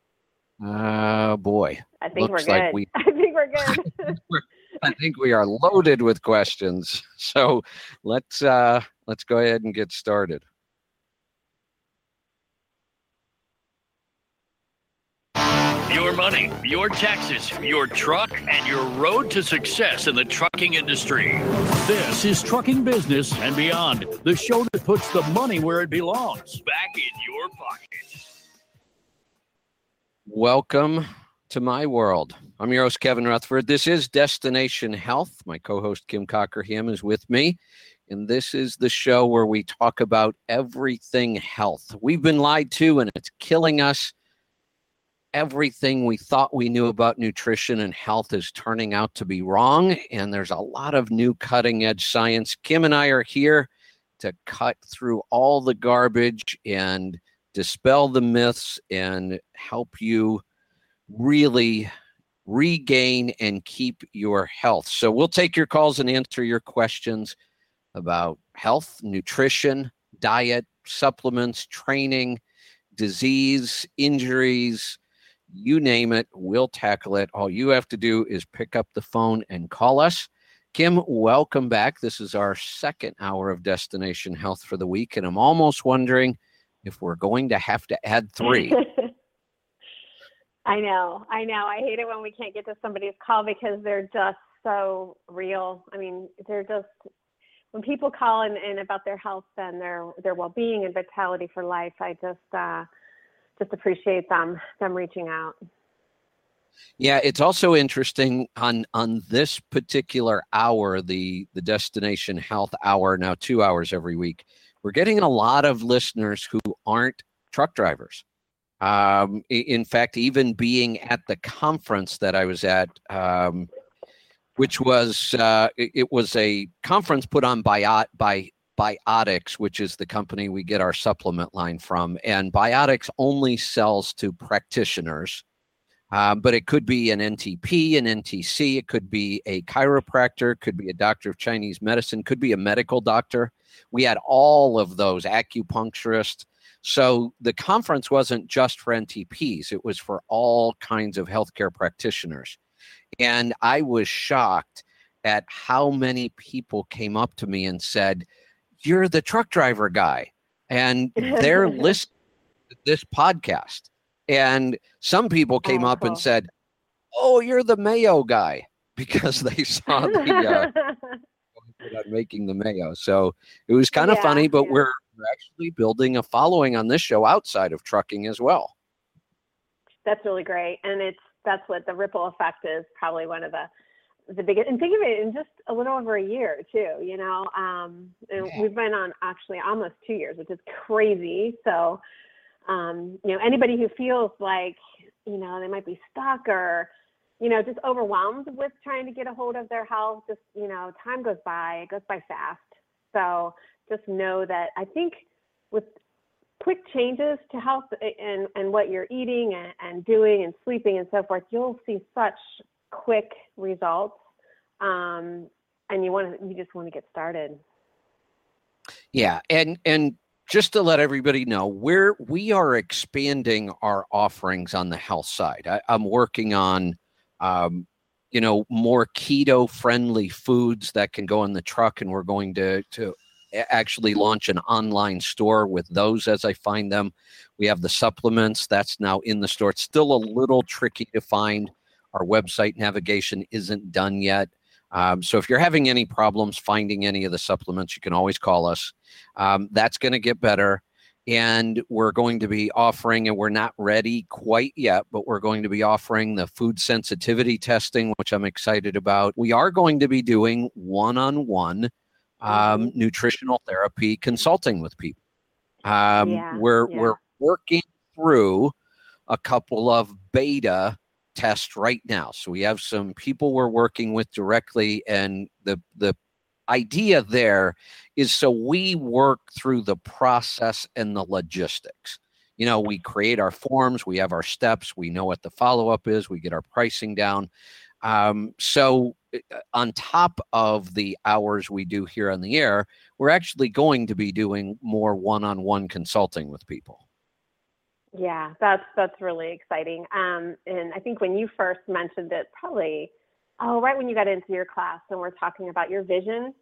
Boy. I think looks we're good. like I think we're good. I think we are loaded with questions. So let's go ahead and get started. Your money, your taxes, your truck, and your road to success in the trucking industry. This is Trucking Business and Beyond, the show that puts the money where it belongs, back in your pocket. Welcome to my world. I'm your host, Kevin Rutherford. This is Destination Health. My co-host, Kim Cockerham, is with me. And this is the show where we talk about everything health. We've been lied to, and it's killing us. Everything we thought we knew about nutrition and health is turning out to be wrong. And there's a lot of new cutting-edge science. Kim and I are here to cut through all the garbage and dispel the myths and help you really regain and keep your health. So we'll take your calls and answer your questions about health, nutrition, diet, supplements, training, disease, injuries, you name it, we'll tackle it. All you have to do is pick up the phone and call us. Kim, welcome back. This is our second hour of Destination Health for the week, and I'm almost wondering if we're going to have to add 3. I know. I hate it when we can't get to somebody's call because they're just so real. I mean, they're just, when people call in about their health and their well-being and vitality for life, I just appreciate them reaching out. Yeah, it's also interesting on this particular hour, the Destination Health Hour, now 2 hours every week. We're getting a lot of listeners who aren't truck drivers. In fact, even being at the conference that I was at, which was it was a conference put on by Biotics, which is the company we get our supplement line from. And Biotics only sells to practitioners, but it could be an NTP, an NTC, it could be a chiropractor, could be a doctor of Chinese medicine, could be a medical doctor. We had all of those acupuncturists. So the conference wasn't just for NTPs. It was for all kinds of healthcare practitioners. And I was shocked at how many people came up to me and said, "You're the truck driver guy." And they're listening to this podcast. And some people came up and said, "Oh, you're the mayo guy," because they saw the making the mayo. So it was kind of funny, but we're actually building a following on this show outside of trucking as well. That's really great. And that's what the ripple effect is, probably one of the biggest. And think of it in just a little over a year too, you know, and we've been on actually almost 2 years, which is crazy. So, you know, anybody who feels like, you know, they might be stuck or, you know, just overwhelmed with trying to get a hold of their health, just, you know, time goes by, it goes by fast. So just know that I think with quick changes to health and what you're eating and doing and sleeping and so forth, you'll see such quick results. And you just want to get started. Yeah. And just to let everybody know, we are expanding our offerings on the health side. I'm working on, you know, more keto friendly foods that can go in the truck. And we're going to actually launch an online store with those as I find them. We have the supplements that's now in the store. It's still a little tricky to find. Our website navigation isn't done yet. So if you're having any problems finding any of the supplements, you can always call us. That's going to get better. And we're going to be offering, and we're not ready quite yet, but we're going to be offering the food sensitivity testing, which I'm excited about. We are going to be doing one-on-one nutritional therapy consulting with people. We're working through a couple of beta tests right now. So we have some people we're working with directly, and the idea there is so we work through the process and the logistics. You know, we create our forms, we have our steps, we know what the follow-up is, we get our pricing down. So on top of the hours we do here on the air, we're actually going to be doing more one-on-one consulting with people. Yeah, that's really exciting. And I think when you first mentioned it, probably, right when you got into your class and we're talking about your vision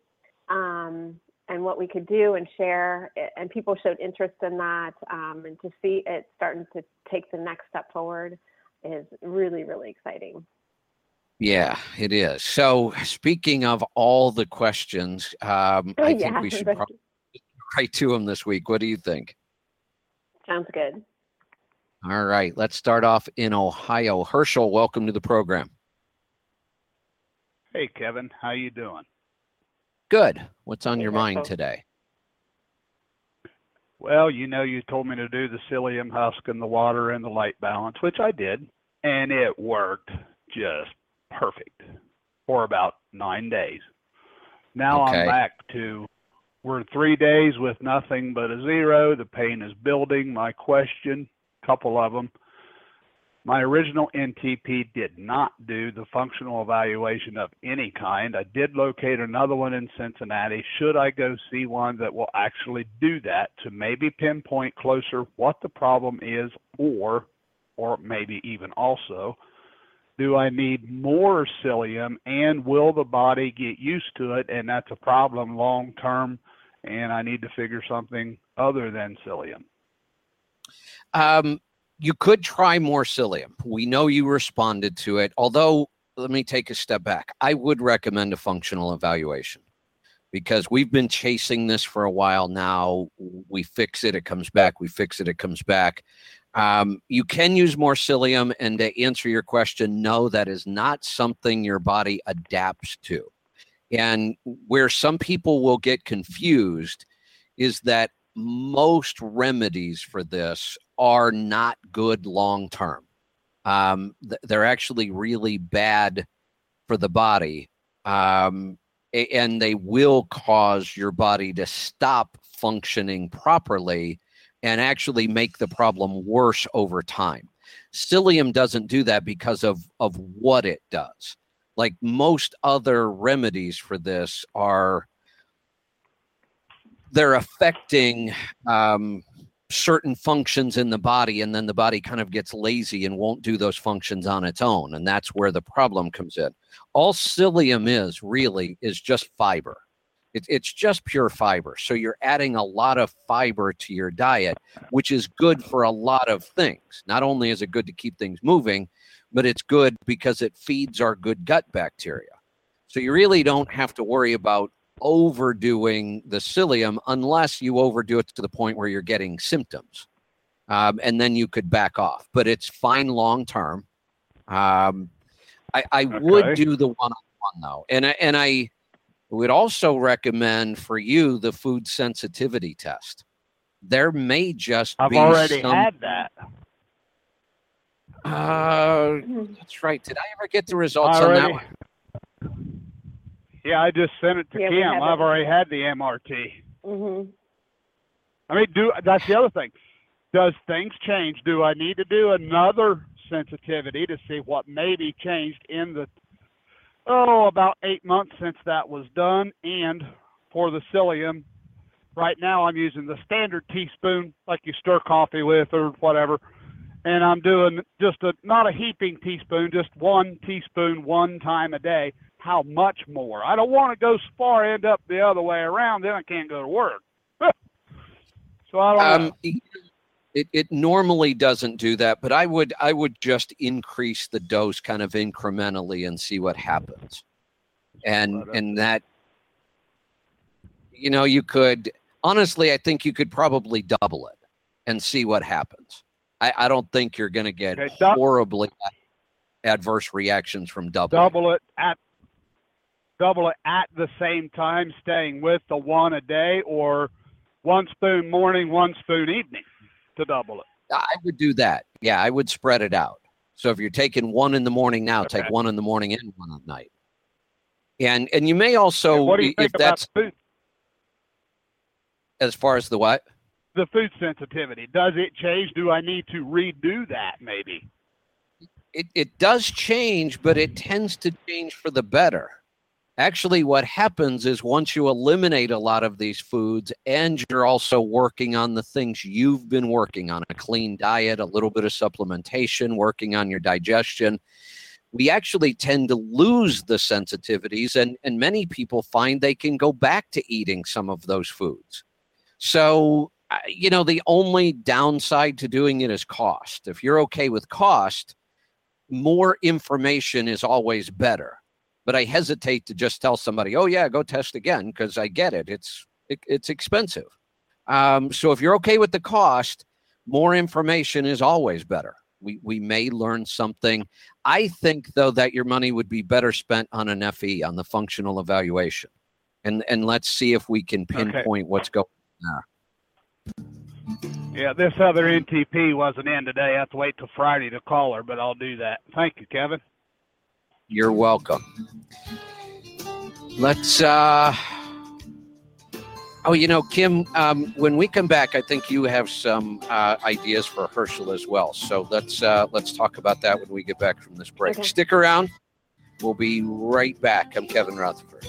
and what we could do and share, and people showed interest in that, and to see it starting to take the next step forward is really, really exciting. Yeah, it is. So speaking of all the questions, I think we should probably get right to them this week. What do you think? Sounds good. All right, let's start off in Ohio. Herschel, welcome to the program. Hey, Kevin. How you doing? Good. What's on your mind today? Well, you know, you told me to do the psyllium husk and the water and the light balance, which I did, and it worked just perfect for about 9 days. Now I'm back to, we're 3 days with nothing but a zero. The pain is building. My question, couple of them. My original NTP did not do the functional evaluation of any kind. I did locate another one in Cincinnati. Should I go see one that will actually do that to maybe pinpoint closer what the problem is, or maybe even also, do I need more psyllium, and will the body get used to it, and that's a problem long term, and I need to figure something other than psyllium? You could try more psyllium. We know you responded to it, although let me take a step back. I would recommend a functional evaluation because we've been chasing this for a while now. We fix it, it comes back. We fix it, it comes back. You can use more psyllium, and to answer your question, no, that is not something your body adapts to. And where some people will get confused is that most remedies for this are not good long term. They're actually really bad for the body, and they will cause your body to stop functioning properly and actually make the problem worse over time. Psyllium doesn't do that because of what it does. Like most other remedies for this they're affecting certain functions in the body, and then the body kind of gets lazy and won't do those functions on its own, and that's where the problem comes in. All psyllium is just fiber. It's just pure fiber. So you're adding a lot of fiber to your diet, which is good for a lot of things. Not only is it good to keep things moving, but it's good because it feeds our good gut bacteria. So you really don't have to worry about overdoing the psyllium unless you overdo it to the point where you're getting symptoms. And then you could back off. But it's fine long term. I would do the one-on-one, though. And I would also recommend for you the food sensitivity test. There may just I've be already some... had that. That's right. Did I ever get the results on that one? Yeah, I just sent it to Yeah, Kim. I've already had the MRT. Mm-hmm. I mean, that's the other thing. Does things change? Do I need to do another sensitivity to see what maybe changed in the, about 8 months since that was done? And for the psyllium, right now I'm using the standard teaspoon, like you stir coffee with or whatever. And I'm doing just not a heaping teaspoon, just 1 teaspoon 1 time a day. How much more? I don't want to go so far, end up the other way around, then I can't go to work. So I don't know. It normally doesn't do that, but I would just increase the dose kind of incrementally and see what happens. And that, you could, honestly, I think you could probably double it and see what happens. I don't think you're going to get horribly adverse reactions from doubling. Double it at the same time, staying with the 1 a day, or 1 spoon morning, 1 spoon evening to double it. I would do that. Yeah, I would spread it out. So if you're taking 1 in the morning now, take 1 in the morning and 1 at night. And you may also, and what do you think about food? As far as the what? The food sensitivity. Does it change? Do I need to redo that maybe? It does change, but it tends to change for the better. Actually, what happens is once you eliminate a lot of these foods and you're also working on the things you've been working on, a clean diet, a little bit of supplementation, working on your digestion, we actually tend to lose the sensitivities, and many people find they can go back to eating some of those foods. So, the only downside to doing it is cost. If you're okay with cost, more information is always better. But I hesitate to just tell somebody, oh, yeah, go test again, because I get it. It's expensive. So if you're okay with the cost, more information is always better. We may learn something. I think, though, that your money would be better spent on an FE, on the functional evaluation. And let's see if we can pinpoint what's going on there. Yeah, this other NTP wasn't in today. I have to wait till Friday to call her, but I'll do that. Thank you, Kevin. You're welcome. Let's, Kim, when we come back, I think you have some ideas for Herschel as well. So let's talk about that when we get back from this break. Okay. Stick around. We'll be right back. I'm Kevin Rutherford.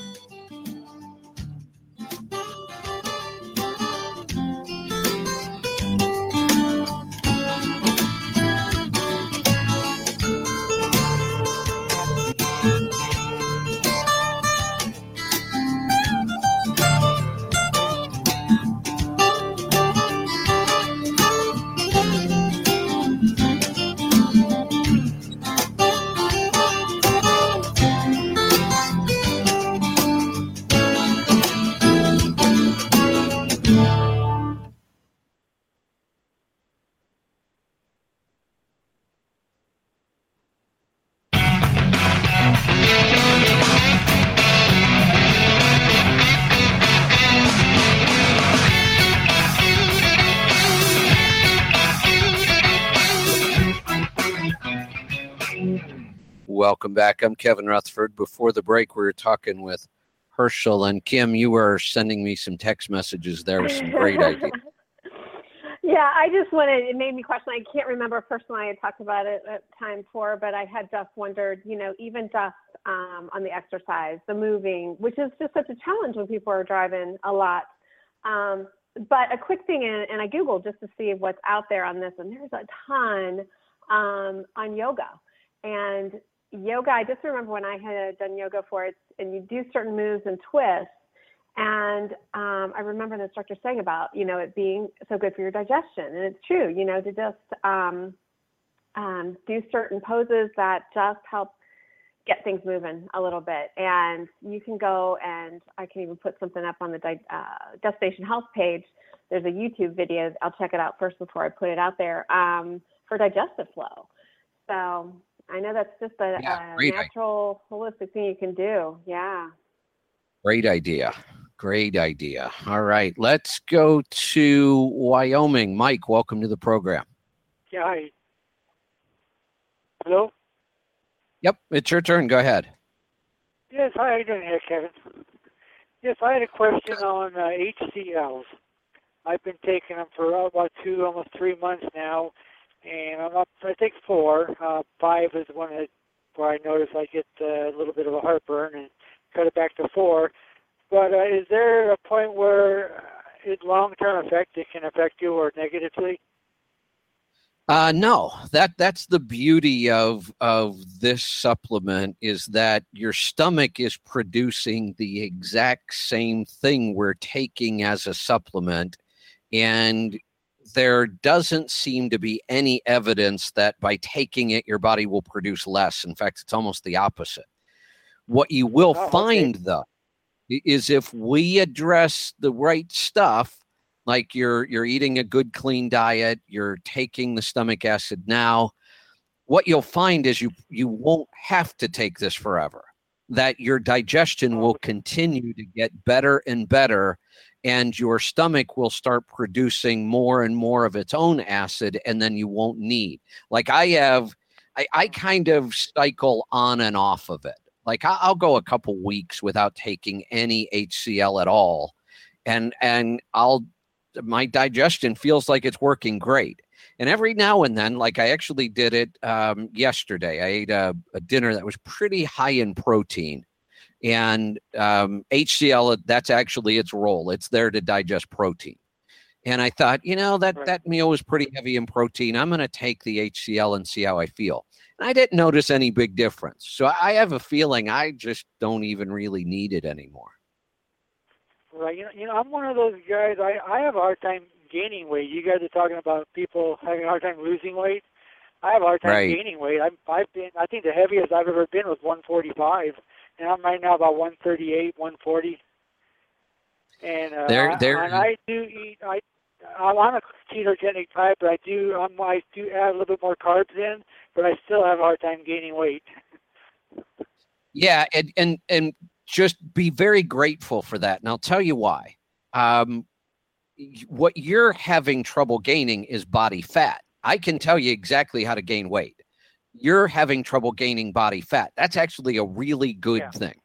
Welcome back. I'm Kevin Rutherford. Before the break, we were talking with Herschel, and Kim, you were sending me some text messages there with some great ideas. Yeah, I just wanted, it made me question. I can't remember if Herschel and I had talked about it at time 4, but I had just wondered, even just on the exercise, the moving, which is just such a challenge when people are driving a lot. But a quick thing, and I Googled just to see what's out there on this, and there's a ton on yoga. And yoga, I just remember when I had done yoga for it, and you do certain moves and twists. And I remember the instructor saying about, it being so good for your digestion. And it's true, to just do certain poses that just help get things moving a little bit. And you can go, and I can even put something up on the Destination Health page. There's a YouTube video. I'll check it out first before I put it out there for digestive flow. So I know that's just a natural, holistic thing you can do. Yeah. Great idea. Great idea. All right. Let's go to Wyoming. Mike, welcome to the program. Yeah. Hi. Hello? Yep. It's your turn. Go ahead. Yes. Hi. How are you doing here, Kevin? Yes. I had a question on HCLs. I've been taking them for about almost 3 months now, and I'm up, I think 4. 5 is one where I notice I get a little bit of a heartburn and cut it back to 4. But is there a point where it's long-term effect, it can affect you or negatively? No, that's the beauty of this supplement, is that your stomach is producing the exact same thing we're taking as a supplement. And there doesn't seem to be any evidence that by taking it, your body will produce less. In fact, it's almost the opposite. What you will find, though, is if we address the right stuff, like you're eating a good, clean diet, you're taking the stomach acid now, what you'll find is you won't have to take this forever, that your digestion will continue to get better and better, and your stomach will start producing more and more of its own acid, and then you won't need. Like I kind of cycle on and off of it. Like I'll go a couple weeks without taking any HCL at all, and my digestion feels like it's working great. And every now and then, like I actually did it yesterday, I ate a dinner that was pretty high in protein, and HCL, that's actually its role. It's there to digest protein. And I thought, that meal was pretty heavy in protein. I'm going to take the HCL and see how I feel. And I didn't notice any big difference. So I have a feeling I just don't even really need it anymore. Right. I'm one of those guys, I have a hard time gaining weight. You guys are talking about people having a hard time losing weight. I have a hard time gaining weight. I think the heaviest I've ever been was 145, and I'm right now about 138, 140. And and I do eat. I'm on a ketogenic type, but I do add a little bit more carbs in, but I still have a hard time gaining weight. Yeah, and just be very grateful for that. And I'll tell you why. What you're having trouble gaining is body fat. I can tell you exactly how to gain weight. You're having trouble gaining body fat. That's actually a really good thing.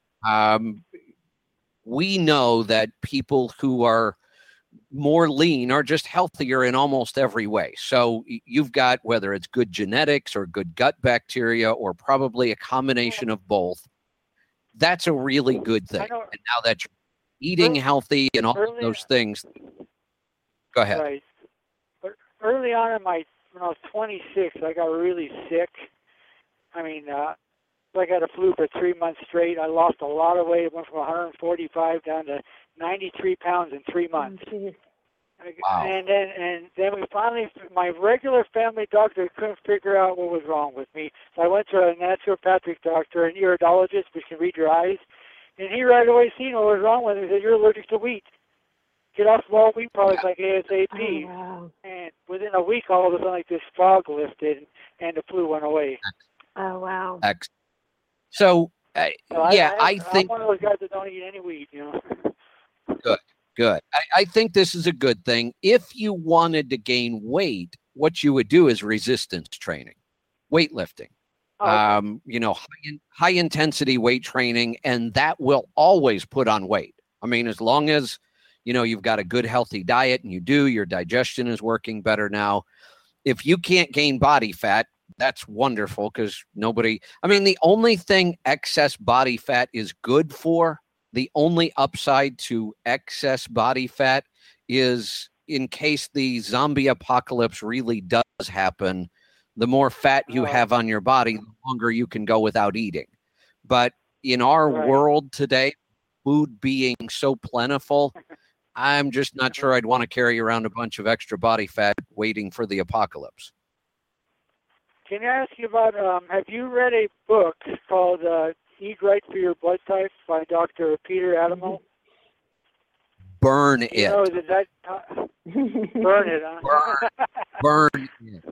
We know that people who are more lean are just healthier in almost every way. So you've got, whether it's good genetics or good gut bacteria or probably a combination of both, that's a really good thing. And now that you're eating healthy and all of those things, go ahead. Right. Early on when I was 26, I got really sick. I mean, I got a flu for 3 months straight. I lost a lot of weight. It went from 145 down to 93 pounds in 3 months. Wow. And then we finally, my regular family doctor couldn't figure out what was wrong with me. So I went to a naturopathic doctor, an iridologist, which can read your eyes. And he right away seen what was wrong with me. He said, "You're allergic to wheat. Get off all wheat products like ASAP." Oh, wow. And within a week, all of a sudden, like this fog lifted and the flu went away. Oh, wow. So, I think I'm one of those guys that don't eat any wheat, Good. I think this is a good thing. If you wanted to gain weight, what you would do is resistance training, weightlifting. High intensity weight training, and that will always put on weight. I mean, as long as, you've got a good, healthy diet and your digestion is working better now. If you can't gain body fat, that's wonderful, because the only thing excess body fat is good for The only upside to excess body fat is in case the zombie apocalypse really does happen, the more fat you have on your body, the longer you can go without eating. But in our world today, food being so plentiful, I'm just not sure I'd want to carry around a bunch of extra body fat waiting for the apocalypse. Can I ask you about, have you read a book called Eat Right for Your Blood Type by Dr. Peter Adamo? Burn it. No, is that burn it, huh? Burn it.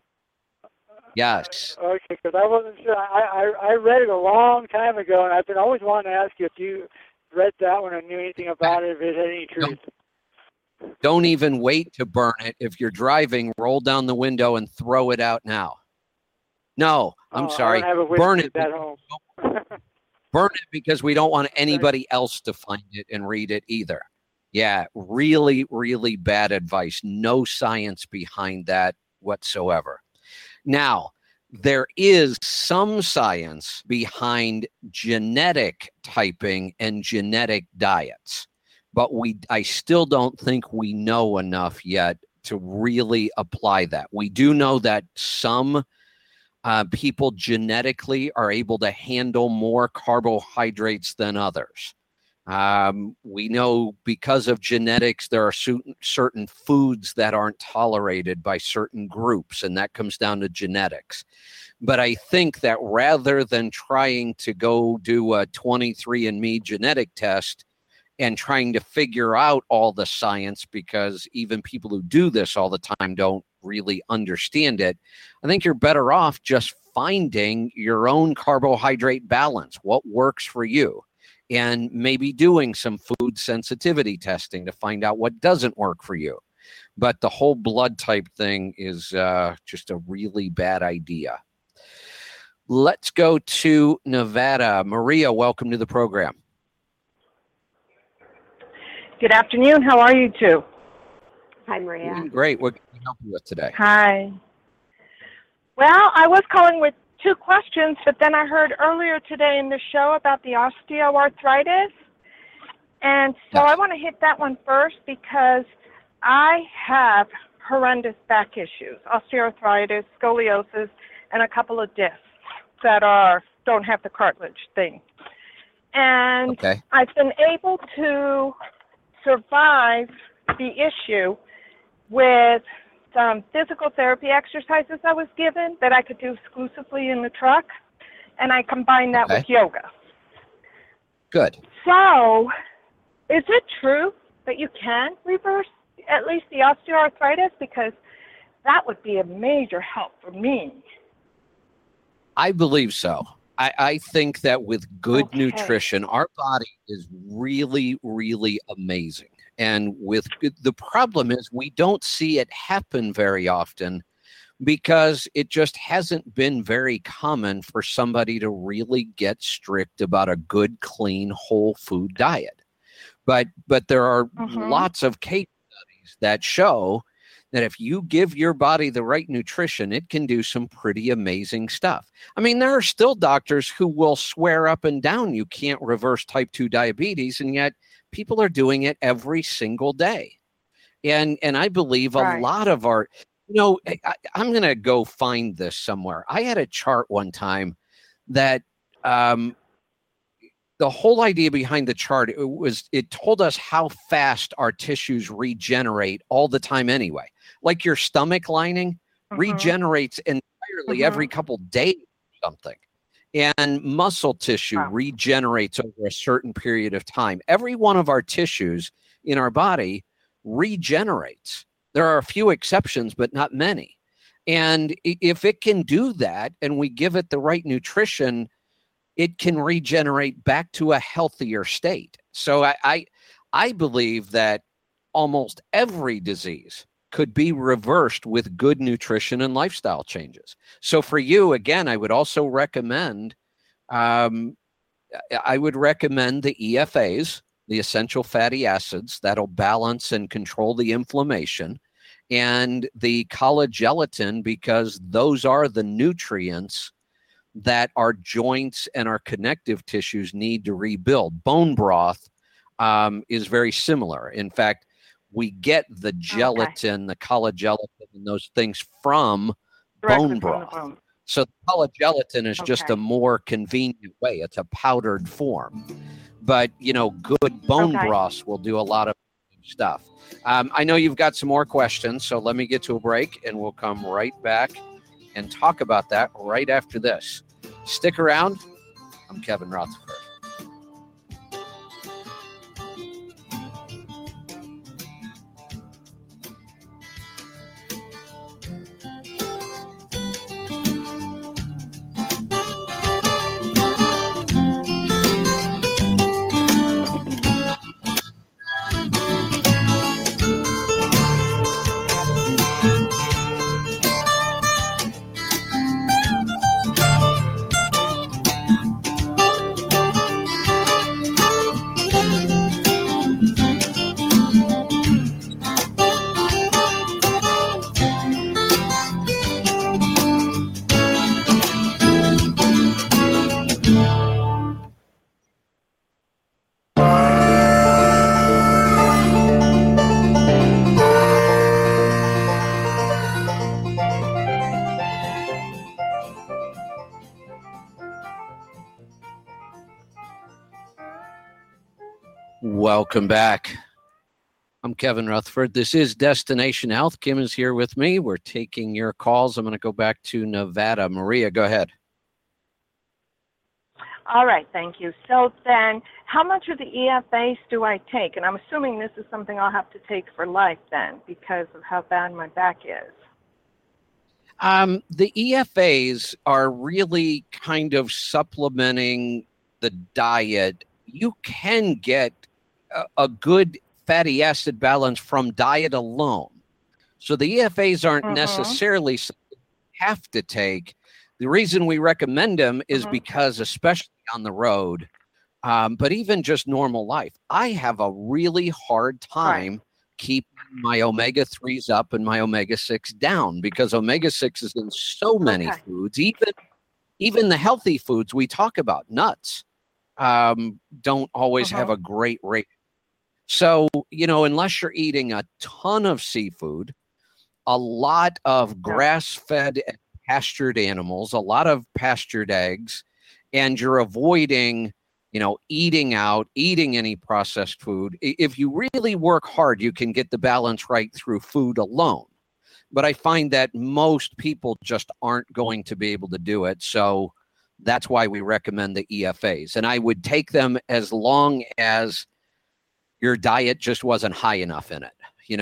Yes. Okay, because I wasn't sure. I read it a long time ago, and I've been always wanting to ask you if you read that one or knew anything about it, if it had any truth. Don't even wait to burn it. If you're driving, roll down the window and throw it out now. No, I'm sorry. Burn it. At home. Burn it because we don't want anybody else to find it and read it either. Yeah, really, really bad advice. No science behind that whatsoever. Now, there is some science behind genetic typing and genetic diets, but I still don't think we know enough yet to really apply that. We do know that some people genetically are able to handle more carbohydrates than others. We know because of genetics, there are certain foods that aren't tolerated by certain groups, and that comes down to genetics. But I think that rather than trying to go do a 23andMe genetic test and trying to figure out all the science, because even people who do this all the time don't really understand it, I think you're better off just finding your own carbohydrate balance, what works for you, and maybe doing some food sensitivity testing to find out what doesn't work for you. But the whole blood type thing is just a really bad idea. Let's go to Nevada. Maria, welcome to the program. Good afternoon. How are you two? Hi, Maria. Great. What can we help you with today? Hi. Well, I was calling with two questions, but then I heard earlier today in the show about the osteoarthritis. And so I want to hit that one first because I have horrendous back issues, osteoarthritis, scoliosis, and a couple of discs that don't have the cartilage thing. And I've been able to survive the issue with some physical therapy exercises I was given that I could do exclusively in the truck, and I combine that with yoga. Good. So, is it true that you can reverse at least the osteoarthritis? Because that would be a major help for me. I believe so. I think that with good nutrition, our body is really, really amazing. And the problem is we don't see it happen very often because it just hasn't been very common for somebody to really get strict about a good, clean, whole food diet. But there are lots of case studies that show that if you give your body the right nutrition, it can do some pretty amazing stuff. I mean, there are still doctors who will swear up and down you can't reverse type 2 diabetes, and yet people are doing it every single day. And I believe a lot of our, I'm going to go find this somewhere. I had a chart one time that the whole idea behind the chart, it told us how fast our tissues regenerate all the time anyway. Like your stomach lining regenerates entirely every couple days or something. And muscle tissue regenerates over a certain period of time. Every one of our tissues in our body regenerates. There are a few exceptions, but not many. And if it can do that and we give it the right nutrition, it can regenerate back to a healthier state. So I believe that almost every disease could be reversed with good nutrition and lifestyle changes. So for you, again, I would also recommend, the EFAs, the essential fatty acids, that'll balance and control the inflammation, and the collagen, because those are the nutrients that our joints and our connective tissues need to rebuild. Bone broth is very similar. In fact, we get the gelatin, the collagen, and those things from Directly bone from the broth. bone. So collagen is just a more convenient way. It's a powdered form. But, good bone broths will do a lot of stuff. I know you've got some more questions, so let me get to a break, and we'll come right back and talk about that right after this. Stick around. I'm Kevin Rutherford. Welcome back. I'm Kevin Rutherford. This is Destination Health. Kim is here with me. We're taking your calls. I'm going to go back to Nevada. Maria, go ahead. All right, thank you. So then, how much of the EFAs do I take? And I'm assuming this is something I'll have to take for life then, because of how bad my back is. The EFAs are really kind of supplementing the diet. You can get a good fatty acid balance from diet alone. So the EFAs aren't necessarily something you have to take. The reason we recommend them is because, especially on the road, but even just normal life, I have a really hard time keeping my omega-3s up and my omega-6 down, because omega-6 is in so many foods, even the healthy foods we talk about, nuts, don't always have a great rate. So, unless you're eating a ton of seafood, a lot of grass-fed and pastured animals, a lot of pastured eggs, and you're avoiding, eating out, eating any processed food. If you really work hard, you can get the balance right through food alone. But I find that most people just aren't going to be able to do it. So that's why we recommend the EFAs. And I would take them as long as your diet just wasn't high enough in it,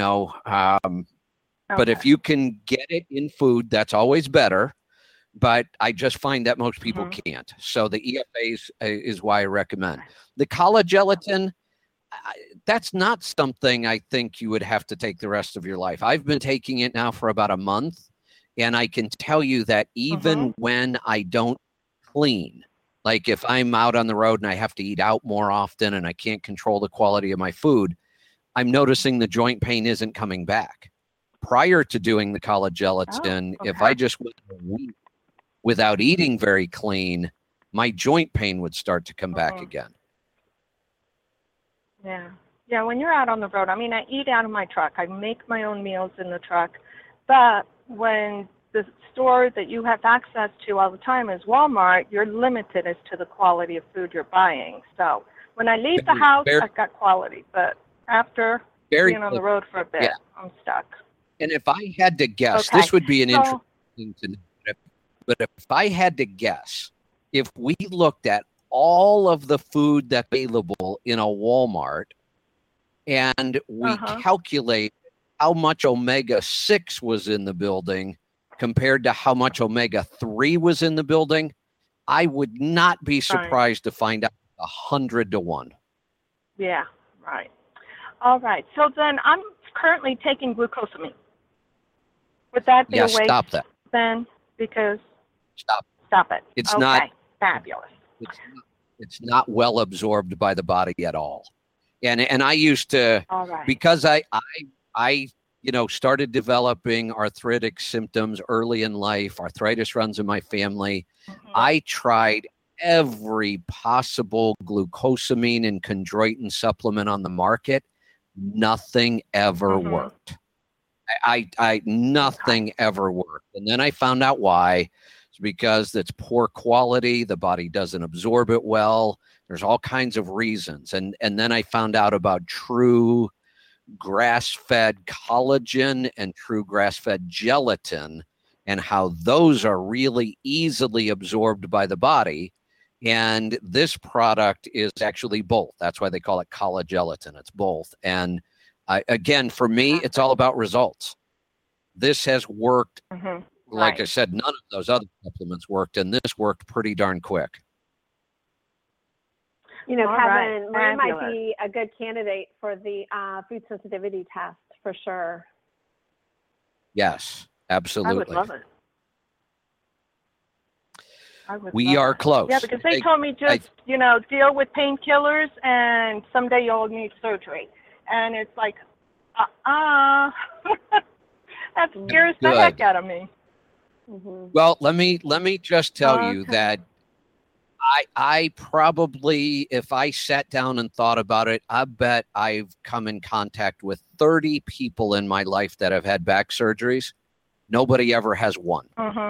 But if you can get it in food, that's always better. But I just find that most people can't. So the EFAs is why I recommend. The collagen, that's not something I think you would have to take the rest of your life. I've been taking it now for about a month, and I can tell you that even when I don't clean, like if I'm out on the road and I have to eat out more often and I can't control the quality of my food, I'm noticing the joint pain isn't coming back. Prior to doing the collagen, if I just went a week without eating very clean, my joint pain would start to come back again. Yeah, when you're out on the road, I mean, I eat out of my truck. I make my own meals in the truck. But when the store that you have access to all the time is Walmart, you're limited as to the quality of food you're buying. So when I leave the house, I've got quality. But after being on the road for a bit, I'm stuck. And if I had to guess, this would be an interesting thing to know. But if I had to guess, if we looked at all of the food that's available in a Walmart and we calculate how much omega-6 was in the building compared to how much omega-3 was in the building, I would not be surprised to find out 100 to 1. Yeah, right. All right. So then I'm currently taking glucosamine. Would that be a waste stop that. then? Because stop it. It's not fabulous. It's not well absorbed by the body at all. And I used to, because I started developing arthritic symptoms early in life. Arthritis runs in my family. I tried every possible glucosamine and chondroitin supplement on the market. Nothing ever worked. Nothing ever worked. And then I found out why. It's because it's poor quality. The body doesn't absorb it well. There's all kinds of reasons. And then I found out about true grass-fed collagen and true grass-fed gelatin and how those are really easily absorbed by the body. And this product is actually both. That's why they call it collagen. It's both. And again, for me, it's all about results. This has worked. Like I said, none of those other supplements worked, and this worked pretty darn quick. You know, All Kevin, right. Maria might be a good candidate for the food sensitivity test for sure. Yes, absolutely. I would love it. We are close. Yeah, because they told me just, deal with painkillers and someday you'll need surgery. And it's like, that scares the heck out of me. Well, let me just tell you that I probably, if I sat down and thought about it, I bet I've come in contact with 30 people in my life that have had back surgeries. Nobody ever has one.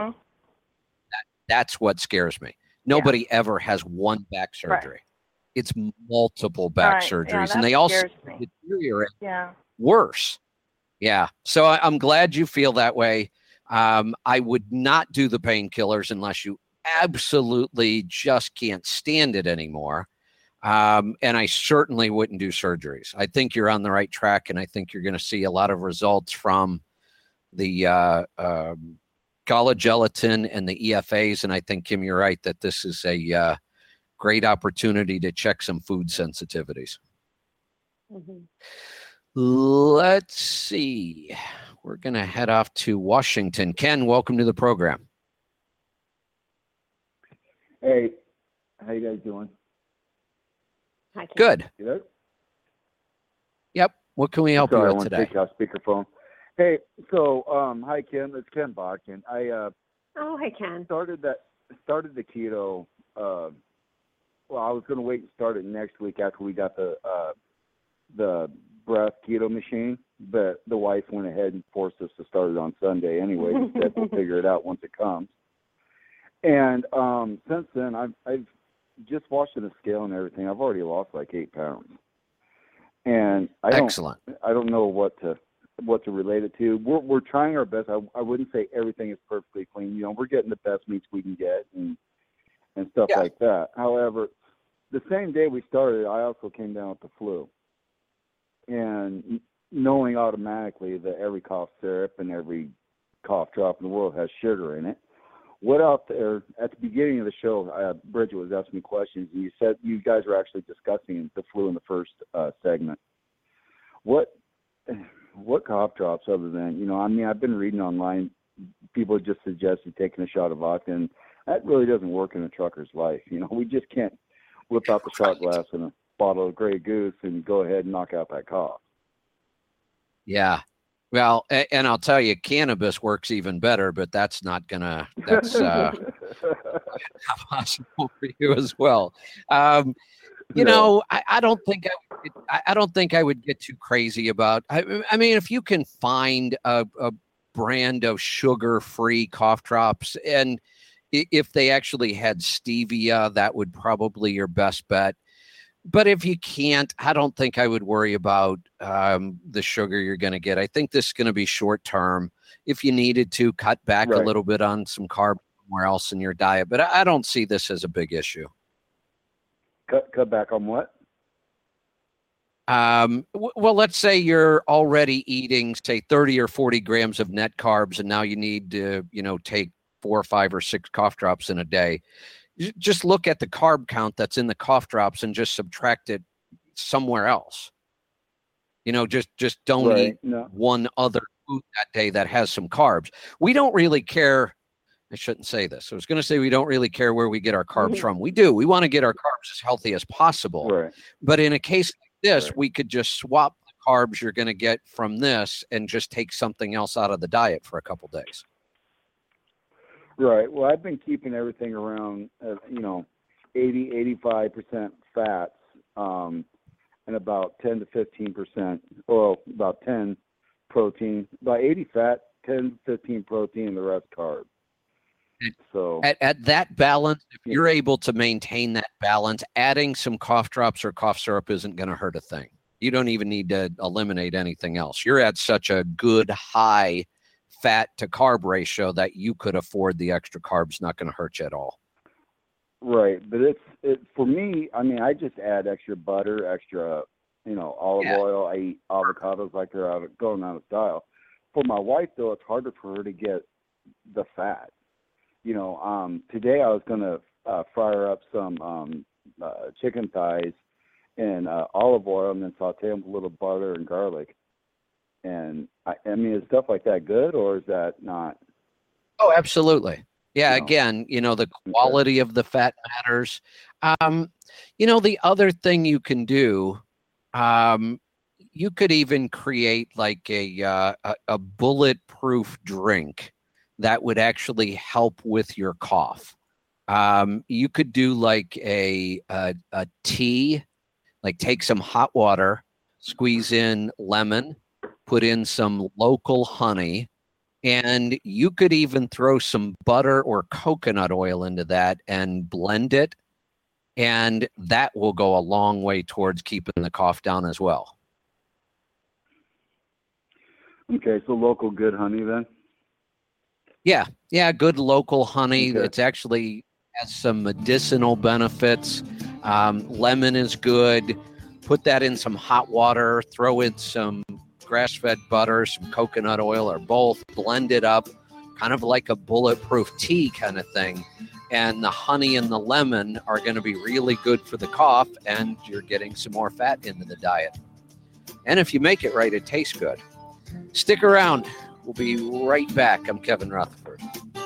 That's what scares me. Nobody ever has one back surgery. Right. It's multiple back surgeries, and they all deteriorate worse. Yeah. So I'm glad you feel that way. I would not do the painkillers unless you absolutely just can't stand it anymore. And I certainly wouldn't do surgeries. I think you're on the right track, and I think you're going to see a lot of results from the collagen and the EFAs. And I think, Kim, you're right that this is a great opportunity to check some food sensitivities. Let's see. We're going to head off to Washington. Ken, welcome to the program. Hey, how you guys doing? Hi, Ken. Good. You there? Yep. What can we help you with today? Take off speakerphone. Hey, so hi Kim, it's Ken Botkin. Hi Ken. Started the keto. Well, I was going to wait and start it next week after we got the breath keto machine, but the wife went ahead and forced us to start it on Sunday anyway. She said we'll figure it out once it comes. And since then, I've just watching the scale and everything. I've already lost like 8 pounds, and I don't know what to relate it to. We're trying our best. I wouldn't say everything is perfectly clean. You know, we're getting the best meats we can get and stuff like that. However, the same day we started, I also came down with the flu, and knowing automatically that every cough syrup and every cough drop in the world has sugar in it. What out there at the beginning of the show, Bridget was asking me questions, and you said you guys were actually discussing the flu in the first segment. What cough drops other than, I've been reading online, people just suggested taking a shot of vodka, and that really doesn't work in a trucker's life. We just can't whip out the shot glass and a bottle of Grey Goose and go ahead and knock out that cough. Yeah. Well, and I'll tell you, cannabis works even better, but that's not possible for you as well. I don't think I would get too crazy about. I mean, if you can find a brand of sugar-free cough drops, and if they actually had stevia, that would probably your best bet. But if you can't, I don't think I would worry about the sugar you're going to get. I think this is going to be short term. If you needed to cut back a little bit on some carbs somewhere else in your diet, but I don't see this as a big issue. Cut back on what? Well, let's say you're already eating, say, 30 or 40 grams of net carbs, and now you need to, take 4 or 5 or 6 cough drops in a day. Just look at the carb count that's in the cough drops and just subtract it somewhere else. Just don't eat one other food that day that has some carbs. We don't really care. I shouldn't say this. I was going to say we don't really care where we get our carbs from. We do. We want to get our carbs as healthy as possible. Right. But in a case like this, we could just swap the carbs you're going to get from this and just take something else out of the diet for a couple days. Right. Well, I've been keeping everything around, 85% fats, and about 10 to 15%, well, about 10 protein, about 80 fat, 10 to 15 protein, and the rest carb. So at that balance, if you're able to maintain that balance, adding some cough drops or cough syrup isn't going to hurt a thing. You don't even need to eliminate anything else. You're at such a good high fat to carb ratio that you could afford the extra carbs. Not going to hurt you at all. Right, but it's for me. I mean, I just add extra butter, extra, olive oil. I eat avocados like they're going out of style. For my wife, though, it's harder for her to get the fat. Today I was going to fire up some chicken thighs in olive oil and then saute them with a little butter and garlic. And I mean, is stuff like that good, or is that not? Oh, absolutely. Yeah. Again, the quality of the fat matters. The other thing you can do, you could even create like a bulletproof drink that would actually help with your cough. You could do like a tea, like take some hot water, squeeze in lemon, put in some local honey, and you could even throw some butter or coconut oil into that and blend it. And that will go a long way towards keeping the cough down as well. Okay, so local good honey then? Yeah, good local honey. Okay. It's actually has some medicinal benefits. Lemon is good. Put that in some hot water, throw in some grass-fed butter, some coconut oil, or both, blend it up, kind of like a bulletproof tea kind of thing. And the honey and the lemon are going to be really good for the cough, and you're getting some more fat into the diet. And if you make it right, it tastes good. Stick around. We'll be right back. I'm Kevin Rutherford.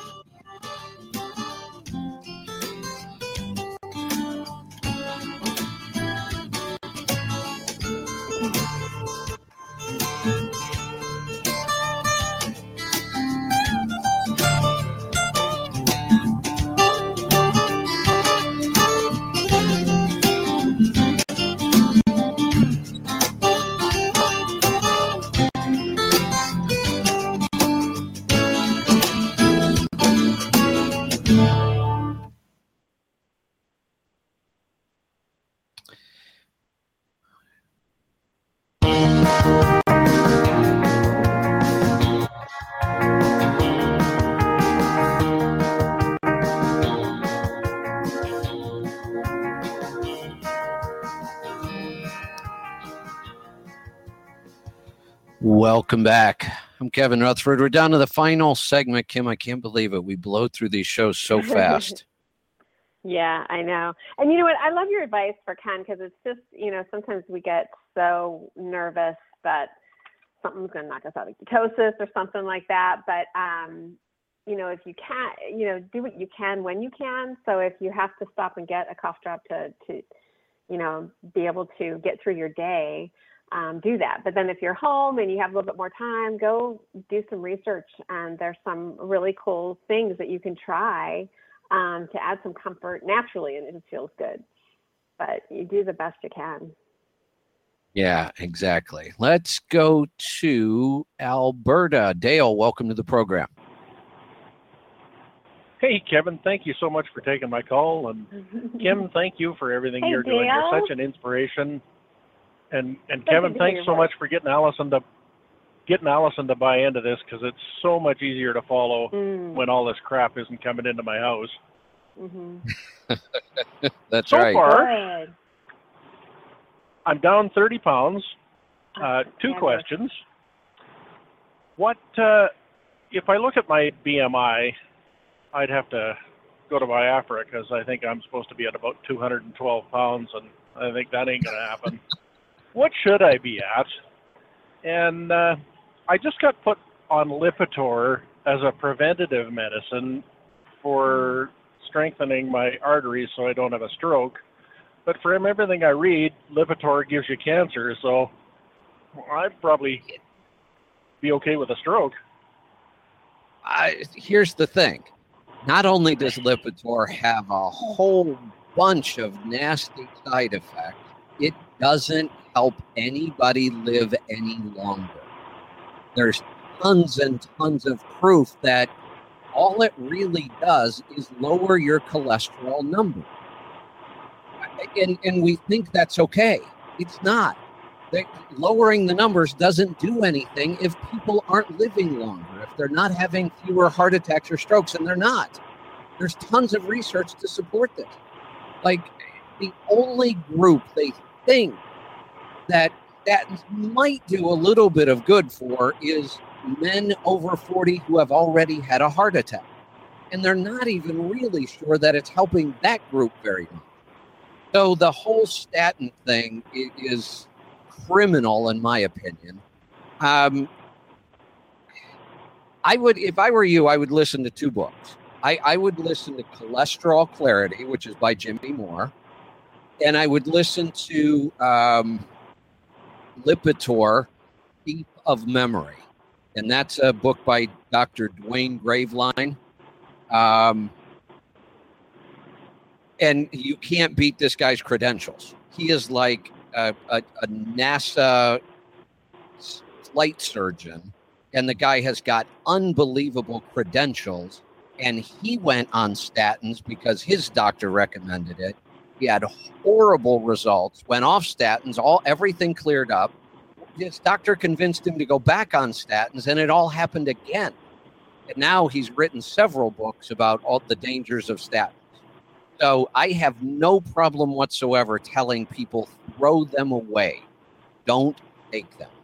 Welcome back. I'm Kevin Rutherford. We're down to the final segment. Kim, I can't believe it. We blow through these shows so fast. Yeah, I know. And you know what? I love your advice for Ken, because it's just, sometimes we get so nervous that something's going to knock us out of ketosis or something like that. But, if you can, do what you can when you can. So if you have to stop and get a cough drop to be able to get through your day, do that. But then if you're home and you have a little bit more time, go do some research. And there's some really cool things that you can try to add some comfort naturally, and it feels good. But you do the best you can. Yeah, exactly. Let's go to Alberta. Dale, welcome to the program. Hey, Kevin, thank you so much for taking my call. And Kim, thank you for everything you're doing. Dale. You're such an inspiration. And Kevin, thanks so much for getting Allison to buy into this, because it's so much easier to follow when all this crap isn't coming into my house. Mm-hmm. That's so right. So far, I'm down 30 pounds. Two questions. What if I look at my BMI? I'd have to go to Biafra, because I think I'm supposed to be at about 212 pounds, and I think that ain't going to happen. What should I be at? And I just got put on Lipitor as a preventative medicine for strengthening my arteries so I don't have a stroke. But from everything I read, Lipitor gives you cancer, so I'd probably be okay with a stroke. Here's the thing. Not only does Lipitor have a whole bunch of nasty side effects. It doesn't help anybody live any longer. There's tons and tons of proof that all it really does is lower your cholesterol number. And we think that's okay. It's not. Lowering the numbers doesn't do anything if people aren't living longer, if they're not having fewer heart attacks or strokes, and they're not. There's tons of research to support this. Like, the only group they think that might do a little bit of good for is men over 40 who have already had a heart attack. And they're not even really sure that it's helping that group very much. So the whole statin thing is criminal, in my opinion. I would, if I were you, I would listen to two books. I would listen to Cholesterol Clarity, which is by Jimmy Moore, and I would listen to Lipitor, Deep of Memory, and that's a book by Dr. Dwayne Graveline. And you can't beat this guy's credentials. He is like a NASA flight surgeon, and the guy has got unbelievable credentials. And he went on statins because his doctor recommended it. He had horrible results, went off statins, everything cleared up. His doctor convinced him to go back on statins, and it all happened again. And now he's written several books about all the dangers of statins. So I have no problem whatsoever telling people, throw them away. Don't take them.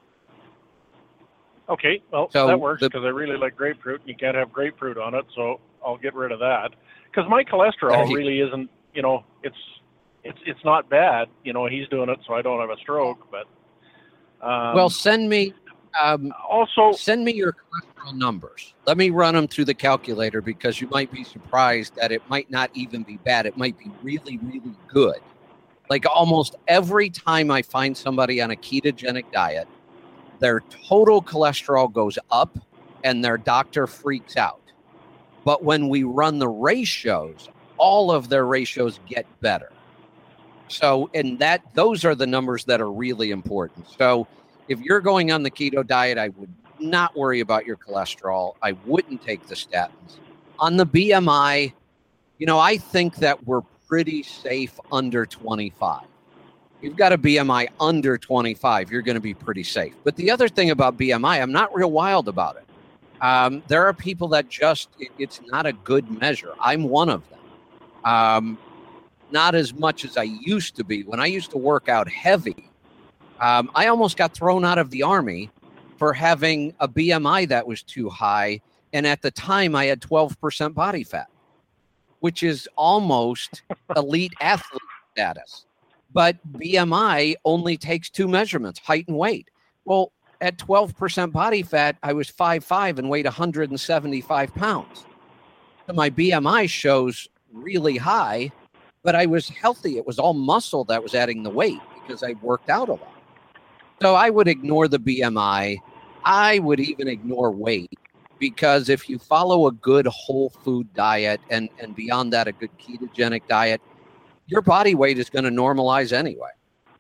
Okay, well, so that works because I really like grapefruit. You can't have grapefruit on it, so I'll get rid of that. Because my cholesterol really isn't, it's not bad. He's doing it so I don't have a stroke. But well, send me send me your cholesterol numbers. Let me run them through the calculator because you might be surprised that it might not even be bad. It might be really, really good. Like almost every time I find somebody on a ketogenic diet, their total cholesterol goes up and their doctor freaks out. But when we run the ratios, all of their ratios get better. So, and those are the numbers that are really important. So if you're going on the keto diet, I would not worry about your cholesterol. I wouldn't take the statins. On the BMI, I think that we're pretty safe under 25. You've got a BMI under 25, you're going to be pretty safe. But the other thing about BMI, I'm not real wild about it. There are people that it's not a good measure. I'm one of them. Not as much as I used to be. When I used to work out heavy, I almost got thrown out of the Army for having a BMI that was too high. And at the time, I had 12% body fat, which is almost elite athlete status. But BMI only takes two measurements, height and weight. Well, at 12% body fat, I was 5'5" and weighed 175 pounds. So my BMI shows really high, but I was healthy. It was all muscle that was adding the weight because I worked out a lot. So I would ignore the BMI. I would even ignore weight because if you follow a good whole food diet and beyond that, a good ketogenic diet, your body weight is going to normalize anyway.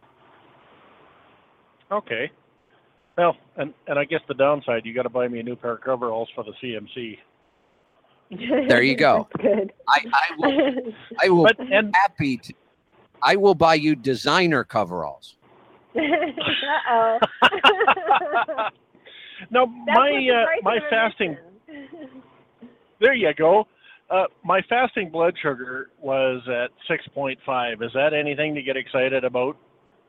Okay. Well, and I guess the downside, you got to buy me a new pair of coveralls for the CMC. There you go. Good. I will be happy to. I will buy you designer coveralls. Uh-oh. No, my fasting. There you go. My fasting blood sugar was at 6.5. Is that anything to get excited about?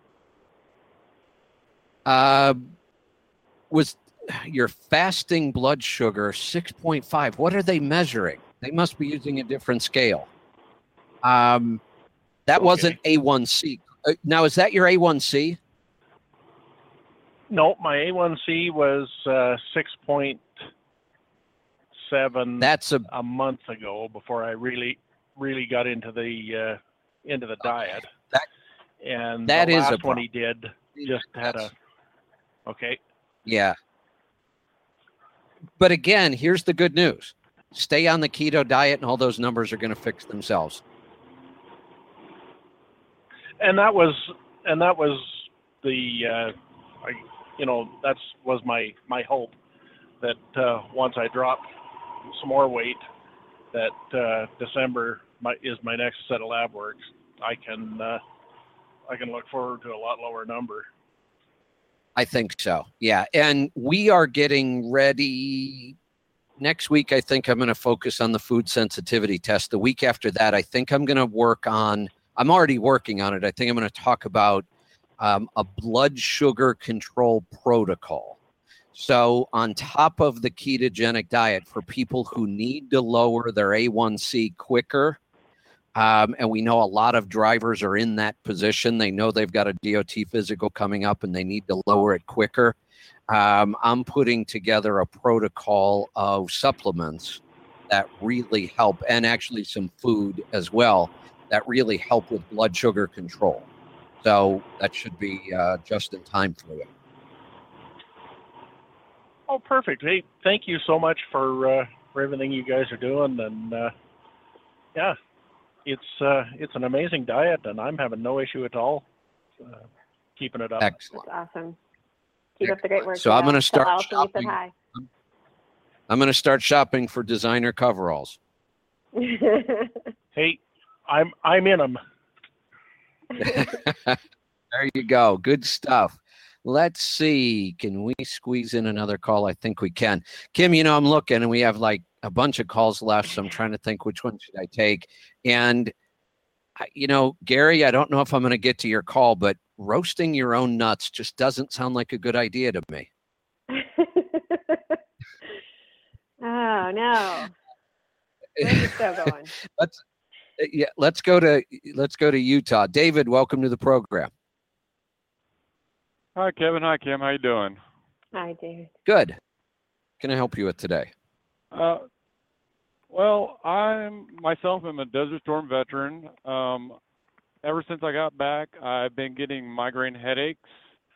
Was your fasting blood sugar 6.5? What are they measuring? They must be using a different scale. That wasn't A1C. Now, is that your A1C? No, my A1C was 6.7. That's a month ago before I really got into the diet. And that the is last a one he did just had a. Okay. Yeah. But again, here's the good news. Stay on the keto diet and all those numbers are going to fix themselves. and that was the that was my hope that once I dropped some more weight, that December is my next set of lab works. I can look forward to a lot lower number. I think so. Yeah. And we are getting ready next week. I think I'm going to focus on the food sensitivity test. The week after that, I think I'm going to I'm already working on it. I think I'm going to talk about a blood sugar control protocol. So on top of the ketogenic diet for people who need to lower their A1C quicker, and we know a lot of drivers are in that position. They know they've got a DOT physical coming up and they need to lower it quicker. I'm putting together a protocol of supplements that really help, and actually some food as well, that really help with blood sugar control. So that should be just in time for you. Oh, perfect. Hey, thank you so much for everything you guys are doing. And yeah, it's an amazing diet, and I'm having no issue at all keeping it up. Excellent. That's awesome. Keep up the great work. So I'm going to start shopping. shopping. I'm going to start shopping for designer coveralls. Hey, I'm in them. There you go. Good stuff. Let's see. Can we squeeze in another call? I think we can. Kim, I'm looking and we have like a bunch of calls left. So I'm trying to think which one should I take. And, Gary, I don't know if I'm going to get to your call, but roasting your own nuts just doesn't sound like a good idea to me. Oh, no. Where's the show going? Let's go to Utah. David, welcome to the program. Hi, Kevin. Hi, Kim. How you doing? Hi, David. Good. Can I help you with today? Well, I'm a Desert Storm veteran. Ever since I got back, I've been getting migraine headaches.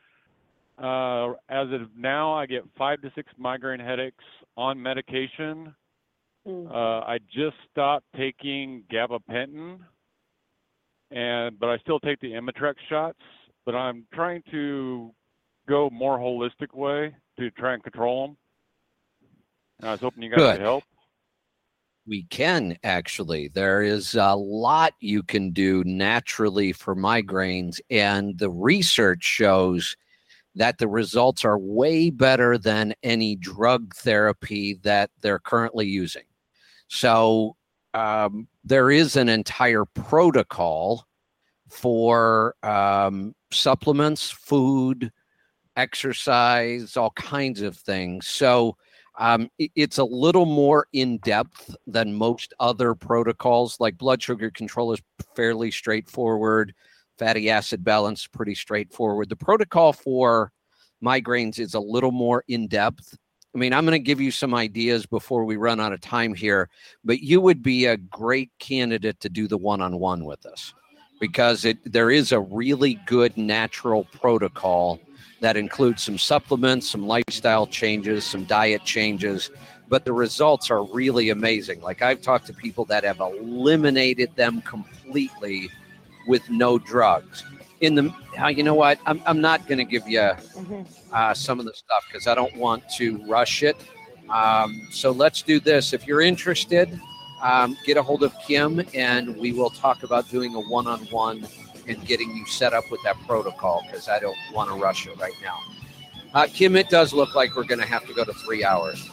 As of now, I get 5 to 6 migraine headaches on medication. I just stopped taking gabapentin, but I still take the Imitrex shots. But I'm trying to go more holistic way to try and control them. And I was hoping you guys could help. We can, actually. There is a lot you can do naturally for migraines, and the research shows that the results are way better than any drug therapy that they're currently using. So there is an entire protocol for supplements, food, exercise, all kinds of things. So it's a little more in-depth than most other protocols. Like blood sugar control is fairly straightforward. Fatty acid balance, pretty straightforward. The protocol for migraines is a little more in-depth. I mean, I'm going to give you some ideas before we run out of time here, but you would be a great candidate to do the one-on-one with us, because there is a really good natural protocol that includes some supplements, some lifestyle changes, some diet changes, but the results are really amazing. Like, I've talked to people that have eliminated them completely with no drugs. You know what? I'm not going to give you some of the stuff because I don't want to rush it. So let's do this. If you're interested, get a hold of Kim and we will talk about doing a one-on-one and getting you set up with that protocol, because I don't want to rush it right now. Kim, it does look like we're going to have to go to 3 hours.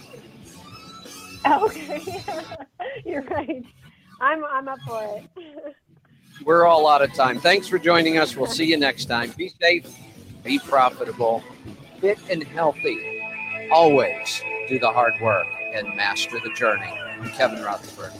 Okay. You're right. I'm up for it. We're all out of time. Thanks for joining us. We'll see you next time. Be safe, be profitable, fit and healthy. Always do the hard work and master the journey. I'm Kevin Rutherford.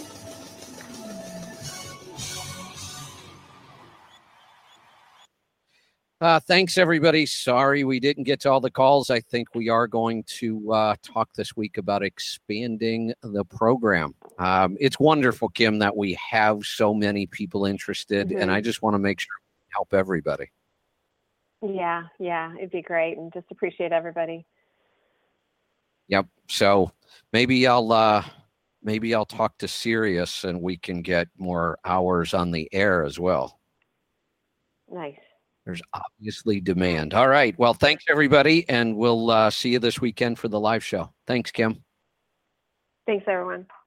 Thanks, everybody. Sorry we didn't get to all the calls. I think we are going to talk this week about expanding the program. It's wonderful, Kim, that we have so many people interested, and I just want to make sure we help everybody. Yeah, it'd be great, and just appreciate everybody. Yep. So maybe I'll talk to Sirius, and we can get more hours on the air as well. Nice. There's obviously demand. All right. Well, thanks, everybody. And we'll see you this weekend for the live show. Thanks, Kim. Thanks, everyone.